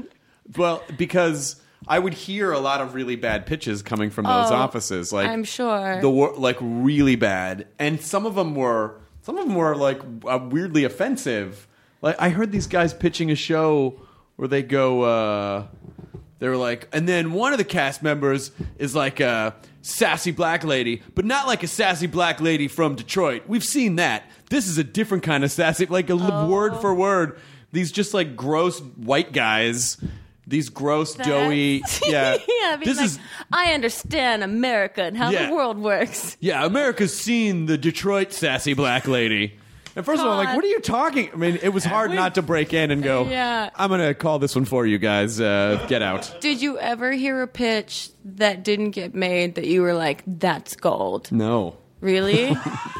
Well, because I would hear a lot of really bad pitches coming from those Oh, offices. Like I'm sure. the wor- like really bad, and some of them were some of them were like uh, weirdly offensive. Like I heard these guys pitching a show where they go. Uh, they were like, and then one of the cast members is like a sassy black lady, but not like a sassy black lady from Detroit. We've seen that. This is a different kind of sassy, like a li- word for word. These just like gross white guys. These gross, doughy. Yeah. yeah, being this like, is. I understand America and how Yeah. the world works. Yeah, America's seen the Detroit sassy black lady. And first of all, I'm like, God. what are you talking? I mean, it was hard not to break in and go, Yeah. I'm going to call this one for you guys. Uh, get out. Did you ever hear a pitch that didn't get made that you were like, that's gold? No. Really?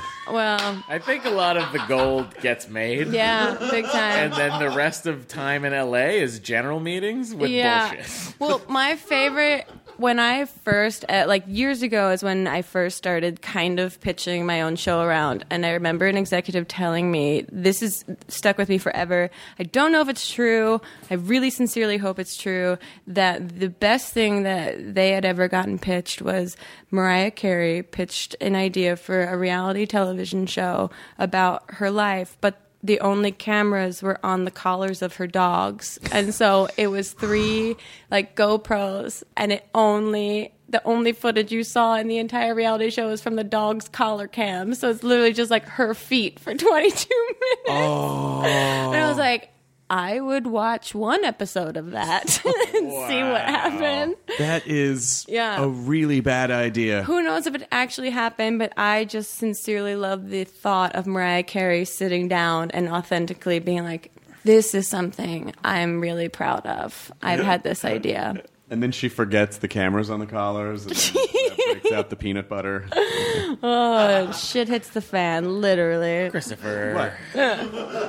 Well, I think a lot of the gold gets made. yeah, big time. And then the rest of time in L A is general meetings with yeah. bullshit. Well, my favorite when I first, uh, like years ago, is when I first started kind of pitching my own show around. And I remember an executive telling me, this is stuck with me forever. I don't know if it's true. I really sincerely hope it's true. That the best thing that they had ever gotten pitched was Mariah Carey pitched an idea for a reality television show about her life, but the only cameras were on the collars of her dogs. And so it was three like GoPros, and it only the only footage you saw in the entire reality show was from the dog's collar cam. So it's literally just like her feet for twenty-two minutes. Oh. And I was like, I would watch one episode of that and wow. see what happened. That is yeah. a really bad idea. Who knows if it actually happened, but I just sincerely love the thought of Mariah Carey sitting down and authentically being like, this is something I'm really proud of. I've had this idea. And then she forgets the cameras on the collars and then breaks out the peanut butter. Oh, shit hits the fan, literally. Christopher. What?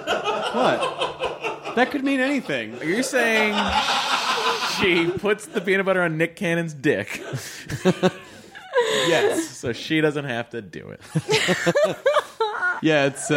What? That could mean anything. You're saying she puts the peanut butter on Nick Cannon's dick. Yes. So she doesn't have to do it. Yeah, it's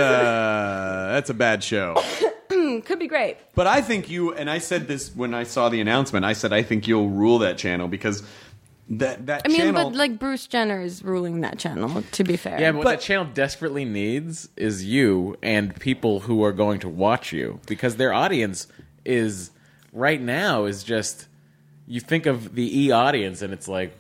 uh, that's a bad show. Could be great. But I think you, and I said this when I saw the announcement, I said I think you'll rule that channel because that that I mean, channel... but like Bruce Jenner is ruling that channel, to be fair. Yeah, but what that channel desperately needs is you and people who are going to watch you, because their audience is, right now, is just, you think of the E audience and it's like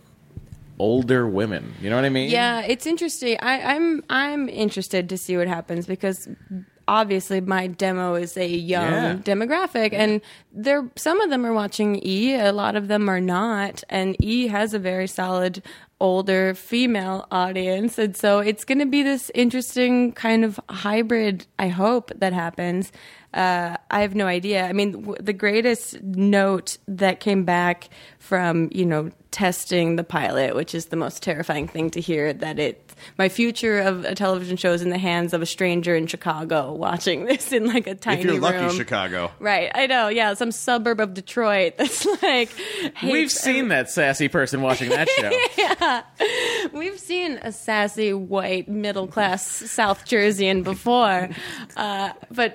older women. You know what I mean? Yeah, it's interesting. I, I'm I'm interested to see what happens because obviously my demo is a young yeah. demographic, and there some of them are watching E, a lot of them are not, and E has a very solid older female audience, and so it's going to be this interesting kind of hybrid, I hope, that happens. Uh, I have no idea. I mean, w- the greatest note that came back from, you know, testing the pilot, which is the most terrifying thing to hear, that it, my future of a television show is in the hands of a stranger in Chicago watching this in like a tiny If you're lucky, room. Chicago. Right, I know, yeah, some suburb of Detroit that's like... We've seen that sassy person watching that show. Yeah, we've seen a sassy, white, middle-class South Jerseyan before, uh, but...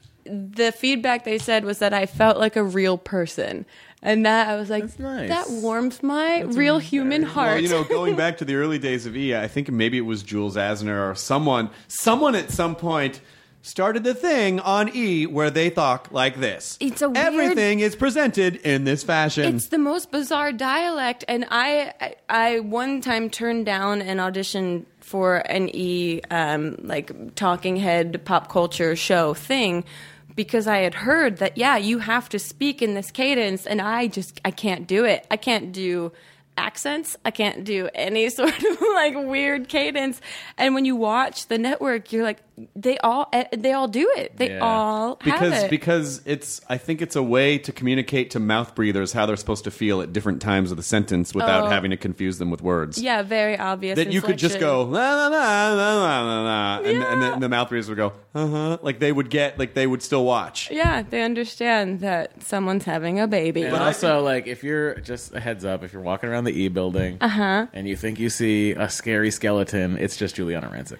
the feedback they said was that I felt like a real person. And that, I was like, That's nice. that warms my That's real very human heart. Well, you know, going back to the early days of E, I think maybe it was Jules Asner or someone, someone at some point started the thing on E where they talk like this. It's a weird... Everything is presented in this fashion. It's the most bizarre dialect. And I, I, I one time turned down an audition for an E, um, like, talking head pop culture show thing, because I had heard that, yeah, you have to speak in this cadence, and I just, I can't do it. I can't do accents. I can't do any sort of, like, weird cadence. And when you watch the network, you're like, they all, they all do it. They yeah. all have because, it. Because it's, I think it's a way to communicate to mouth breathers how they're supposed to feel at different times of the sentence without Oh. having to confuse them with words. Yeah, very obvious. That you could just go, inflection. la, la, la, la, la, la, la, and, Yeah. and then the mouth breathers would go, uh-huh. Like they would get, like they would still watch. Yeah, they understand that someone's having a baby. And also, like, if you're, just a heads up, if you're walking around the E building Uh-huh. and you think you see a scary skeleton, it's just Juliana Rancic.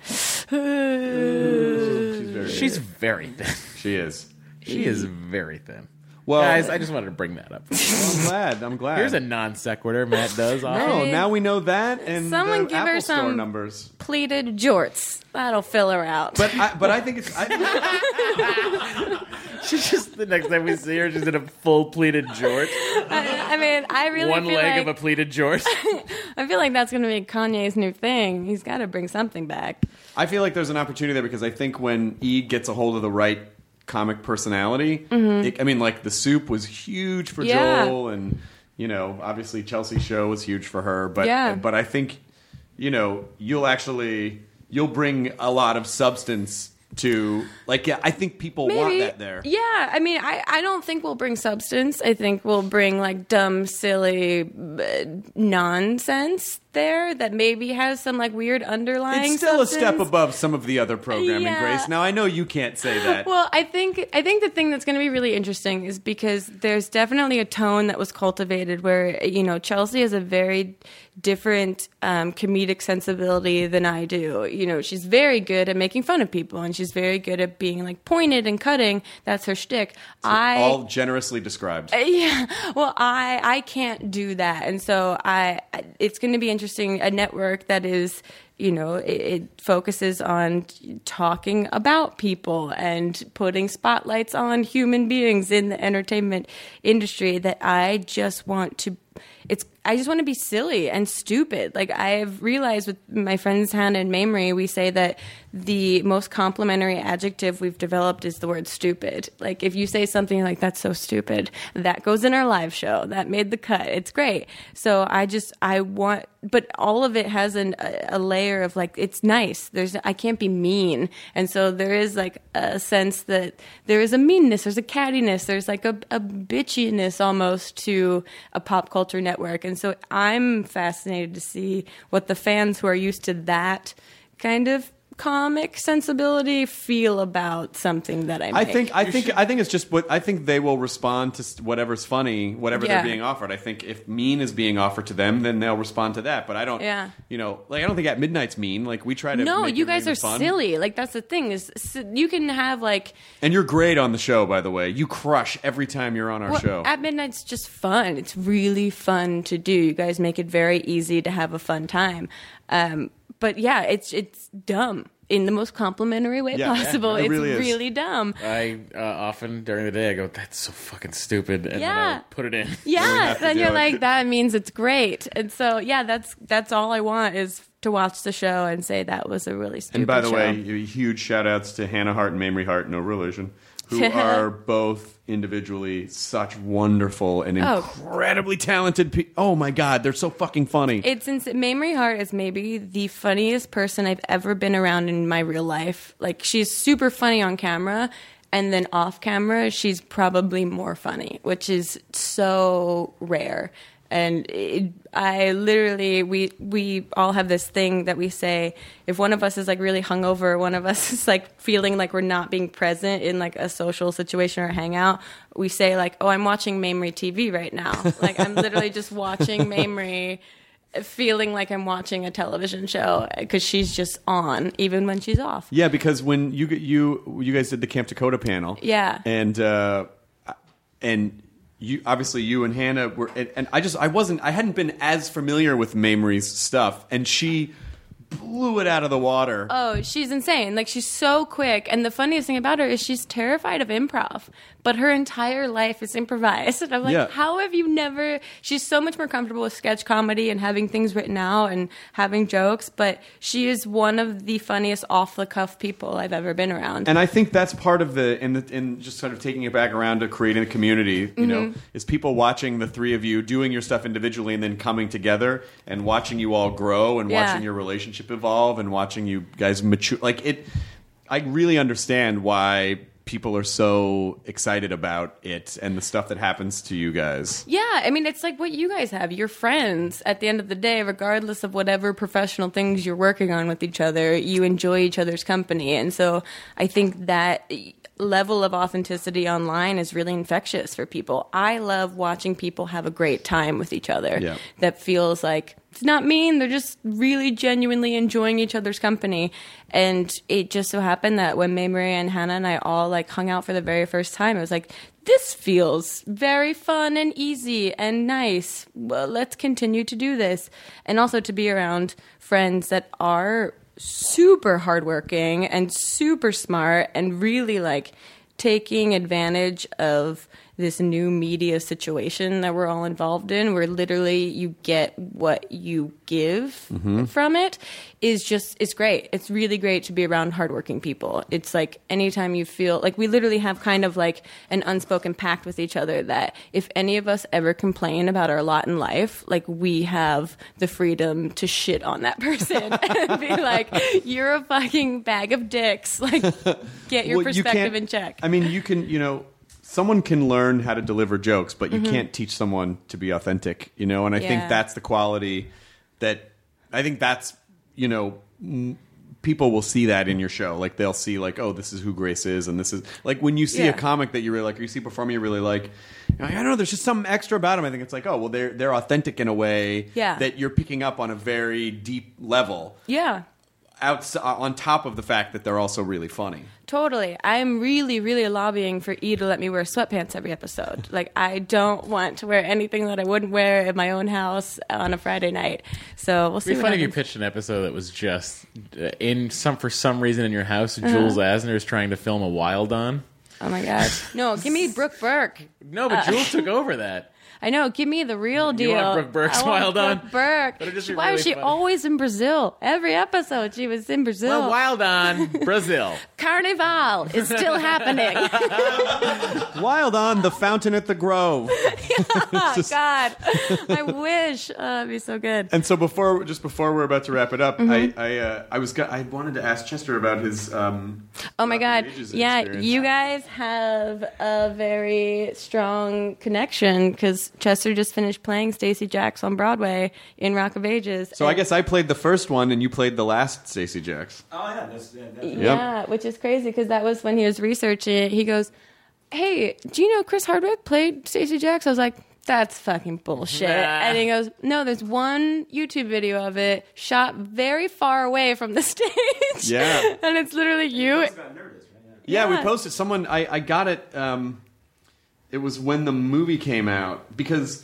She's very, She's very thin. she is. She is very thin. Well, Guys, I just wanted to bring that up. I'm glad. I'm glad. Here's a non sequitur Matt does. No, often. now we know that and Someone the give Apple her Store some numbers. pleated jorts. That'll fill her out. But I, but I think it's. I, She's just, the next time we see her, she's in a full pleated jort. I, I mean, I really One feel leg like, of a pleated jort. I feel like that's going to be Kanye's new thing. He's got to bring something back. I feel like there's an opportunity there because I think when E gets a hold of the right comic personality, it, I mean, like The Soup was huge for Yeah. Joel, and you know, obviously Chelsea Show was huge for her. But Yeah. but I think you know you'll actually you'll bring a lot of substance to like yeah. I think people want Maybe. that there. Yeah, I mean, I, I don't think we'll bring substance. I think we'll bring like dumb, silly uh, nonsense there that maybe has some like weird underlying. It's still substance. a step above some of the other programming, Yeah. Grace. Now I know you can't say that. Well, I think I think the thing that's going to be really interesting is because there's definitely a tone that was cultivated where, you know, Chelsea has a very different um, comedic sensibility than I do. You know, she's very good at making fun of people, and she's very good at being like pointed and cutting. That's her shtick. I All generously described. yeah. Well, I I can't do that, and so I it's going to be interesting. A network that is you know, it, it focuses on talking about people and putting spotlights on human beings in the entertainment industry that I just want to it's I just want to be silly and stupid. Like, I've realized with my friends Hannah and Mamrie, we say that the most complimentary adjective we've developed is the word stupid. Like, if you say something like, that's so stupid, that goes in our live show. That made the cut. It's great. So I just, I want, but all of it has an, a, a layer of like, it's nice. There's, I can't be mean. And so there is like a sense that there is a meanness, there's a cattiness, there's like a, a bitchiness almost to a pop culture network. And so I'm fascinated to see what the fans who are used to that kind of comic sensibility feel about something that I make. I think I think I think it's just what I think they will respond to whatever's funny, whatever Yeah. they're being offered. I think if mean is being offered to them, then they'll respond to that. But I don't, Yeah. you know, like I don't think At Midnight's mean. Like we try to. No, make you guys everything are fun. silly. Like, that's the thing is s- you can have like And you're great on the show, by the way. You crush every time you're on our well, show. At Midnight's just fun. It's really fun to do. You guys make it very easy to have a fun time. Um, but yeah, it's it's dumb in the most complimentary way Yeah, yeah, possible. it it's really is. really dumb. I uh, often during the day I go, that's so fucking stupid, and then Yeah. I put it in. Yeah, have to then do you're it. like, that means it's great. And so yeah, that's that's all I want is to watch the show and say that was a really stupid And by the show. way, huge shout outs to Hannah Hart and Mamrie Hart, no relation, who are both individually such wonderful and Oh. incredibly talented people. Oh my God, they're so fucking funny. It's ins- Mamrie Hart is maybe the funniest person I've ever been around in my real life. Like, she's super funny on camera, and then off camera, she's probably more funny, which is so rare. And it, I literally, we we all have this thing that we say, if one of us is like really hungover, one of us is like feeling like we're not being present in like a social situation or a hangout, we say like, oh, I'm watching Mamrie T V right now. Like, I'm literally just watching Mamrie, feeling like I'm watching a television show because she's just on, even when she's off. Yeah, because when you you you guys did the Camp Dakota panel, Yeah. and uh, and you obviously you and Hannah were, and, and I just I wasn't I hadn't been as familiar with Mamrie's stuff, and she blew it out of the water. Oh, she's insane. Like, she's so quick. And the funniest thing about her is she's terrified of improv, but her entire life is improvised. And I'm like, Yeah. how have you never... She's so much more comfortable with sketch comedy and having things written out and having jokes, but she is one of the funniest off-the-cuff people I've ever been around. And I think that's part of the in the in just sort of taking it back around to creating a community. You know, Mm-hmm. is people watching the three of you doing your stuff individually and then coming together and watching you all grow and Yeah. watching your relationship evolve and watching you guys mature. Like it, I really understand why people are so excited about it and the stuff that happens to you guys. Yeah, I mean, it's like what you guys have. You're friends at the end of the day, regardless of whatever professional things you're working on with each other. You enjoy each other's company. And so I think that level of authenticity online is really infectious for people. I love watching people have a great time with each other. Yeah. That feels like it's not mean. They're just really genuinely enjoying each other's company. And it just so happened that when Mamrie and Hannah and I all like hung out for the very first time, it was like, this feels very fun and easy and nice. Well, let's continue to do this. And also to be around friends that are super hardworking and super smart and really like taking advantage of this new media situation that we're all involved in, where literally you get what you give from it, is just, it's great. It's really great to be around hardworking people. It's like anytime you feel like we literally have kind of like an unspoken pact with each other that if any of us ever complain about our lot in life, like we have the freedom to shit on that person and be like, you're a fucking bag of dicks. Like, get your Well, you perspective can't- in check. I mean, you can, you know, someone can learn how to deliver jokes, but you can't teach someone to be authentic, you know? And I think Mm-hmm. Yeah. that's the quality that, I think that's, you know, m- people will see that in your show. Like, they'll see, like, oh, this is who Grace is, and this is, like, when you see Yeah. a comic that you really like, or you see a performer you really like, you're like, I don't know, there's just something extra about them. I think it's like, oh, well, they're, they're authentic in a way Yeah. that you're picking up on a very deep level. Yeah. outs- on top of the fact that they're also really funny. Totally. I'm really, really lobbying for E to let me wear sweatpants every episode. Like, I don't want to wear anything that I wouldn't wear in my own house on a Friday night. So we'll see. It'd be what funny if you happens. pitched an episode that was just uh, in some for some reason in your house. Uh-huh. Jules Asner is trying to film a Wild On. Oh my God. No, give me Brooke Burke. No, but Uh, Jules took over that. I know. Give me the real deal. You want Brooke Burke's I want Wild Brooke On? Burke. But it'd just be Why really was she funny. always in Brazil? Every episode she was in Brazil. Well, Wild On, Brazil. Carnival is still happening. Wild On, the fountain at the Grove. Oh, God. I wish. Oh, that'd be so good. And so before, just before we're about to wrap it up, Mm-hmm. I I, uh, I was go- I wanted to ask Chester about his. Um, Oh my God. Ages Yeah, experience. you guys have a very strong connection because Chester just finished playing Stacey Jacks on Broadway in Rock of Ages. So I And- guess I played the first one, and you played the last Stacey Jacks. Oh yeah, that's, yeah, that's Yeah, which is crazy because that was when he was researching it. He goes, "Hey, do you know Chris Hardwick played Stacey Jacks?" I was like, "That's fucking bullshit." Nah. And he goes, "No, there's one YouTube video of it shot very far away from the stage." Yeah. And it's literally you. It's about Nerdist, right? Yeah, Yeah. we posted. Someone I I got it. Um, it was when the movie came out because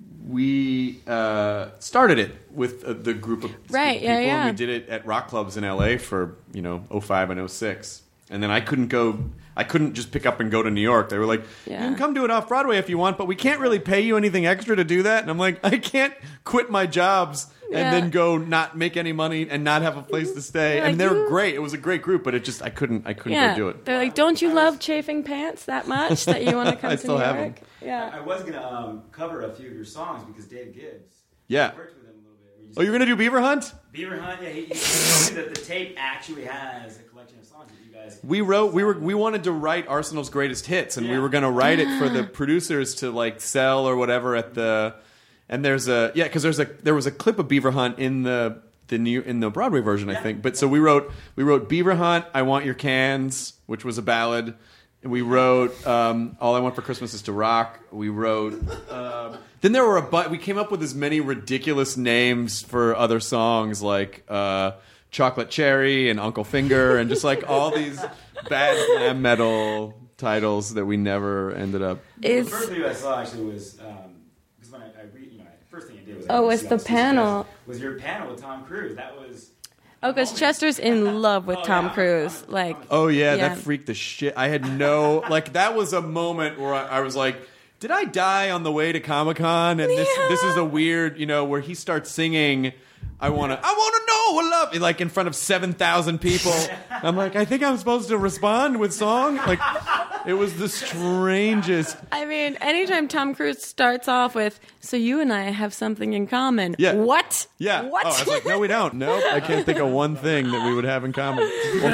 we uh, started it with uh, the group of Right, people, yeah, yeah. and we did it at rock clubs in L A for you know oh five and oh six, and then I couldn't go. I couldn't just pick up and go to New York. They were like, Yeah. "You can come do it off Broadway if you want, but we can't really pay you anything extra to do that." And I'm like, "I can't quit my jobs and Yeah. then go not make any money and not have a place to stay." You're and like, they were you- great. It was a great group, but it just I couldn't I couldn't Yeah, go do it. they're like, "Don't you love chafing pants that much that you want to come I to still New have York?" them. Yeah. I was gonna um, cover a few of your songs because Dave Gibbs. Yeah. I worked with him a little bit. We just- Oh, you're gonna do Beaver Hunt? Beaver Hunt. Yeah, he, he told me that the tape actually has a collection of songs that you guys. We wrote. We were. We wanted to write Arsenal's greatest hits, and we Yeah. were gonna write it for the producers to like sell or whatever at the. And there's a yeah, because there's a there was a clip of Beaver Hunt in the the new in the Broadway version, I Yeah. think. But so we wrote we wrote Beaver Hunt, I Want Your Cans, which was a ballad. And we wrote um, All I Want for Christmas Is to Rock. We wrote. Um, then there were a bu- we came up with as many ridiculous names for other songs like uh, Chocolate Cherry and Uncle Finger and just like all these bad glam metal titles that we never ended up. The It's first video I saw actually was because when I, I read, you know, first thing I did was. I Oh, went to it's see the all Stacey panel. Jacks. Was your panel with Tom Cruise? That was. oh, because Chester's in love with Oh, Tom yeah. Cruise. Like, Oh yeah, Yeah. that freaked the shit. I had no like that was a moment where I, I was like, did I die on the way to Comic Con? And this Yeah. this is a weird, you know, where he starts singing. I wanna, I wanna know what love, like in front of seven thousand people. I'm like, I think I'm supposed to respond with song. Like, it was the strangest. I mean, anytime Tom Cruise starts off with, "So you and I have something in common." Yeah. What? Yeah. What? Oh, I was like, no, we don't. Nope. I can't think of one thing that we would have in common.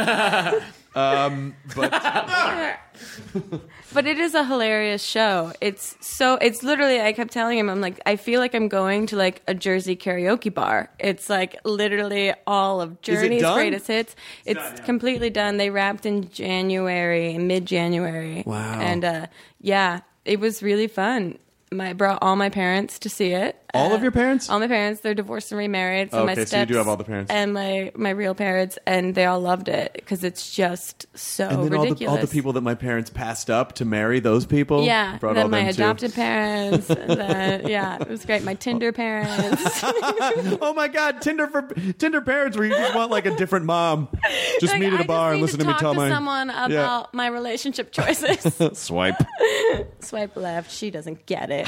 um, but But it is a hilarious show. It's so, it's literally, I kept telling him, I'm like, I feel like I'm going to like a Jersey karaoke bar. It's like literally all of Journey's done? greatest hits. It's done, yeah. completely done. They wrapped in January, mid January. Wow. And uh, yeah, it was really fun. My, I brought all my parents to see it. All Uh, of your parents? All my parents. They're divorced and remarried. So my Okay, steps so you do have all the parents. and my my real parents, and they all loved it because it's just so and then all the, ridiculous. all the people that my parents passed up to marry those people. Yeah, Brought then all my them too. adopted parents. and then, yeah, it was great. My Tinder parents. Oh my God, Tinder for Tinder parents, where you just want like a different mom. Just Like, meet at a I bar just and need listen to to, me talk tell to my someone about my relationship choices. swipe. Swipe left. She doesn't get it.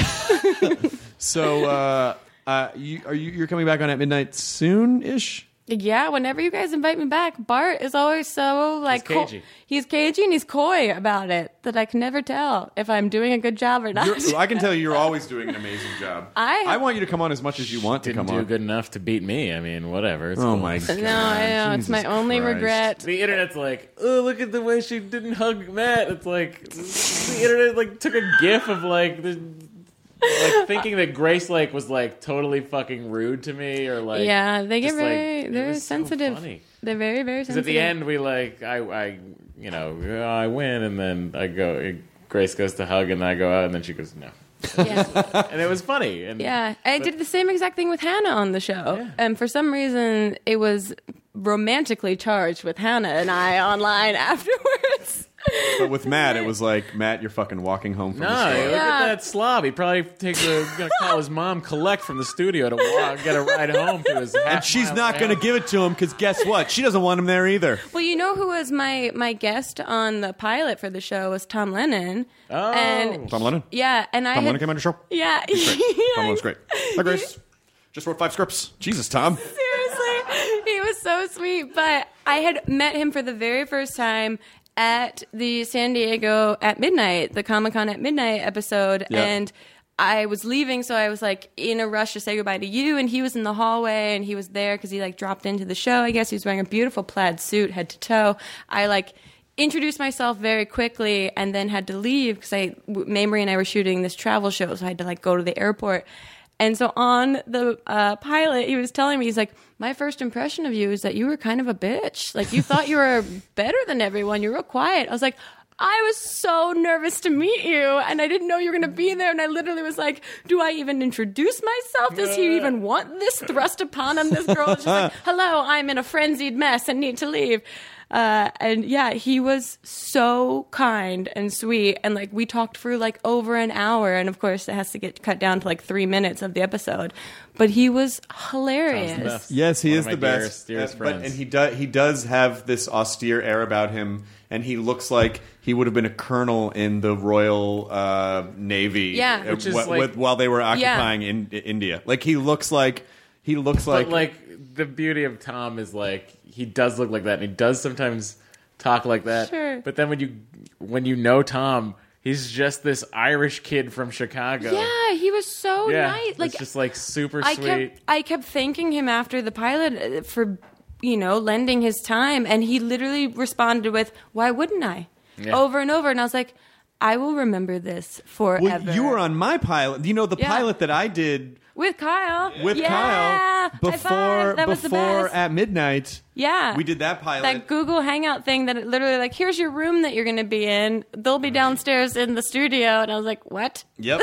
So, uh, uh, you, are you you're coming back on at midnight soon ish? Yeah, whenever you guys invite me back, Bart is always so like He's cagey. co- he's cagey and he's coy about it that I can never tell if I'm doing a good job or not. You're, I can tell you, you're always doing an amazing job. I- I want you to come on as much as you want to Didn't come do on. good enough to beat me. I mean, whatever. It's Oh cool. my God! No, I know it's my Jesus only Christ. regret. The internet's like, oh, look at the way she didn't hug Matt. It's like the internet like took a gif of like the like thinking that Grace like was like totally fucking rude to me or like Yeah, they get just, like, very it they're was so sensitive. funny. They're very very Because sensitive. at the end we like I I you know I win and then I go Grace goes to hug and I go out and then she goes no Yeah. and it was funny and Yeah, I did the same exact thing with Hannah on the show. Yeah. And for some reason, it was romantically charged with Hannah and I online afterwards. But with Matt, it was like, Matt, you're fucking walking home from No, the store. look Yeah. at that slob. He'd probably take the, gonna call his mom, collect from the studio to walk, get a ride home to his half And she's mile not going to house. give it to him because guess what? She doesn't want him there either. Well, you know who was my my guest on the pilot for the show was Tom Lennon. Oh. And Tom Lennon? yeah, and I Tom had, Lennon came on your show? Yeah, Great. Tom yeah. Lennon's great. Hi, Grace. Just wrote five scripts. Jesus, Tom. Seriously, he was so sweet. But I had met him for the very first time at the San Diego at midnight, the Comic-Con at midnight episode, Yeah. and I was leaving, so I was like in a rush to say goodbye to you, and he was in the hallway, and he was there because he like dropped into the show. I guess he was wearing a beautiful plaid suit, head to toe. I like introduced myself very quickly, and then had to leave because I, Mamrie and I were shooting this travel show, so I had to like go to the airport. And so on the uh, pilot, he was telling me, he's like, my first impression of you is that you were kind of a bitch. Like, you thought you were better than everyone. You're real quiet. I was like, I was so nervous to meet you, and I didn't know you were going to be there. And I literally was like, do I even introduce myself? Does he even want this thrust upon him? This girl is just like, hello, I'm in a frenzied mess and need to leave. Uh, and yeah, he was so kind and sweet. And like, we talked for like over an hour. And of course, it has to get cut down to like three minutes of the episode. But he was hilarious. best. Yes, he One is of my the best. dearest- dearest Uh, but, friends. and he does he does have this austere air about him, and he looks like he would have been a colonel in the Royal uh, Navy. Yeah. uh, Which is wh- like- with- while they were occupying in, India. Like he looks like he looks like But like the beauty of Tom is like he does look like that, and he does sometimes talk like that. Sure. But then when you when you know Tom, he's just this Irish kid from Chicago. Yeah, he was so yeah. nice. Like, it's just like super I sweet. kept I kept thanking him after the pilot uh, for, you know, lending his time, and he literally responded with, "Why wouldn't I?" Yeah. Over and over, and I was like, "I will remember this forever." well, you were on my pilot. You know the Yeah. pilot that I did with Kyle. with yeah. Kyle High before five. That was the before best. at midnight. Yeah, We did that pilot. That Google Hangout thing that it literally like, here's your room that you're going to be in. They'll be downstairs in the studio, and I was like, what? Yep.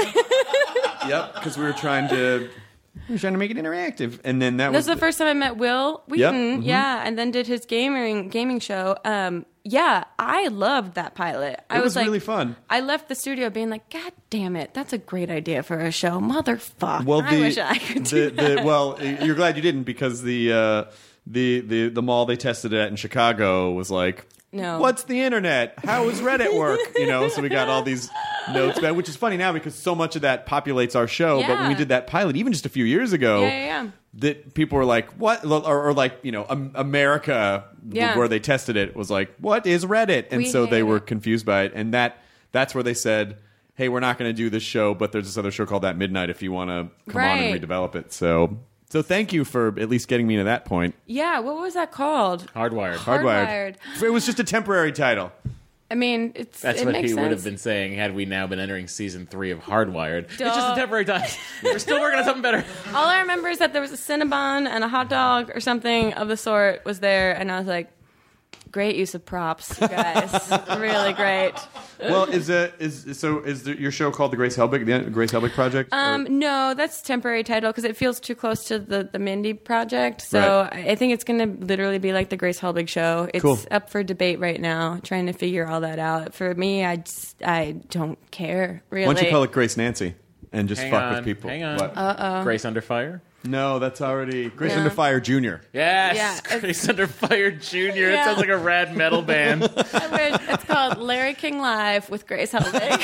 Yep. Because we were trying to we were trying to make it interactive, and then that This was was the first time I met Will Yep. Wheaton, Mhm. yeah, and then did his gaming gaming show. Um, yeah, I loved that pilot. I It was like, really fun. I left the studio being like, God damn it, that's a great idea for a show, motherfucker. Well, I the, wish I could do the, that. the, well, you're glad you didn't because the uh, the the the mall they tested it at in Chicago was like, No. what's the internet? How does Reddit work? You know, so we got all these notes back, which is funny now because so much of that populates our show. But when we Yeah. did that pilot, even just a few years ago, Yeah, yeah, yeah. that people were like, what? Or, or like, you know, um, America, Yeah. where they tested it, was like, what is Reddit? And We so they hate were it. confused by it. And that that's where they said, hey, we're not going to do this show, but there's this other show called That Midnight if you want to come on and Right. redevelop it. So so thank you for at least getting me to that point. Yeah, what was that called? Hardwired. Hardwired. It was just a temporary title. I mean, it's That's it what makes he sense. would have been saying had we now been entering season three of Hardwired. It's just Duh. a temporary time. We're still working on something better. All I remember is that there was a Cinnabon and a hot dog or something of the sort was there, and I was like, great use of props, you guys. Really great. Well, is it is so? Is the, your show called the Grace Helbig, the Grace Helbig Project? Or- Um, no, that's temporary title because it feels too close to the, the Mindy project. So Right. I, I think it's going to literally be like the Grace Helbig show. It's Cool. up for debate right now, trying to figure all that out. For me, I just, I don't care really. Why don't you call it Grace Nancy and just Hang fuck on. with people? Hang on. What? Uh-oh. Grace Under Fire? No, that's already Grace Yeah. Under Fire Junior Yes! Yeah, it's- Grace Under Fire Junior It Yeah. sounds like a rad metal band. I wish it's called Larry King Live with Grace Helbig.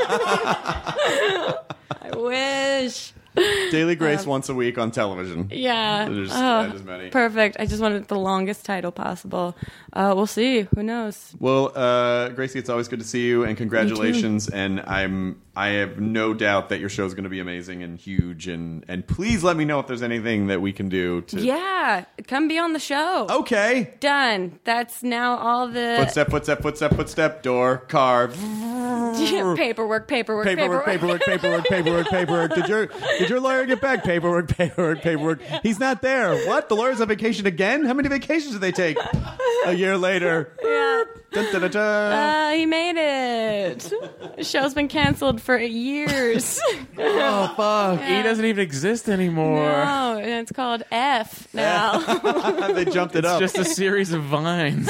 I wish. Daily Grace once a week on television. Yeah. There's Oh, not as many. perfect. I just wanted the longest title possible. Uh, we'll see. Who knows? Well, uh, Gracie, it's always good to see you, and congratulations. And I'm I have no doubt that your show is going to be amazing and huge. And and please let me know if there's anything that we can do to. Yeah. Come be on the show. Okay. Done. That's now all the Footstep, footstep, footstep, footstep, door, car. paperwork, paperwork, Paperwork, paperwork. paperwork, paperwork, paperwork, paperwork. Did your did your lawyer get back? Paperwork, paperwork, paperwork. He's not there. What? The lawyer's on vacation again? How many vacations did they take? A year later. Yeah. Dun, dun, dun, dun. Uh, he made it. The show's been canceled for years. Oh, fuck. He doesn't even exist anymore. No, and it's called F now. They jumped it It's up. just a series of vines.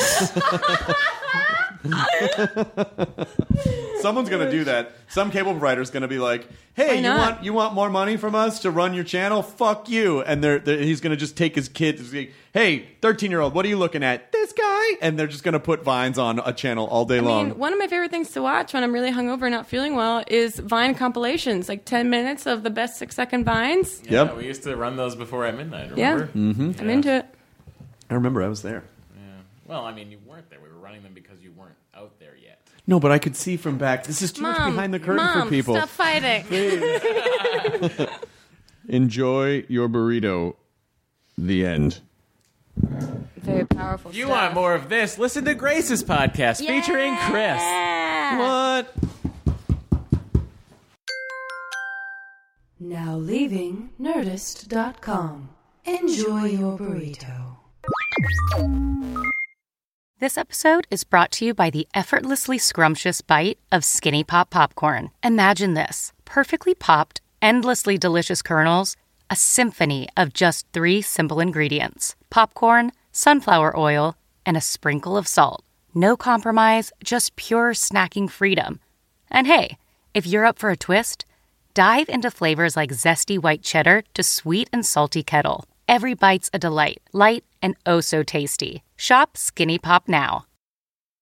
Someone's gonna do that. Some cable provider's gonna be like, "Hey, Why you not? want you want more money from us to run your channel? Fuck you!" And they're, they're he's gonna just take his kid. And say, "Hey, thirteen year old, what are you looking at? This guy?" And they're just gonna put vines on a channel all day I long. mean, one of my favorite things to watch when I'm really hungover and not feeling well is Vine compilations, like ten minutes of the best six second Vines. Yeah, Yep. we used to run those before at midnight, Yeah, remember? Mm-hmm. I'm into it. I remember I was there. Yeah. Well, I mean, you weren't there. We were running them because you weren't out there yet. No, but I could see from back. This is too much Mom, behind the curtain Mom, for people. stop fighting. Enjoy your burrito. The end. Very powerful. If you stuff. want more of this, listen to Grace's podcast featuring Chris. Yeah. What? Now leaving Nerdist dot com. Enjoy your burrito. This episode is brought to you by the effortlessly scrumptious bite of Skinny Pop Popcorn. Imagine this. Perfectly popped, endlessly delicious kernels, a symphony of just three simple ingredients. Popcorn, sunflower oil, and a sprinkle of salt. No compromise, just pure snacking freedom. And hey, if you're up for a twist, dive into flavors like zesty white cheddar to sweet and salty kettle. Every bite's a delight, light and oh so tasty. Shop Skinny Pop now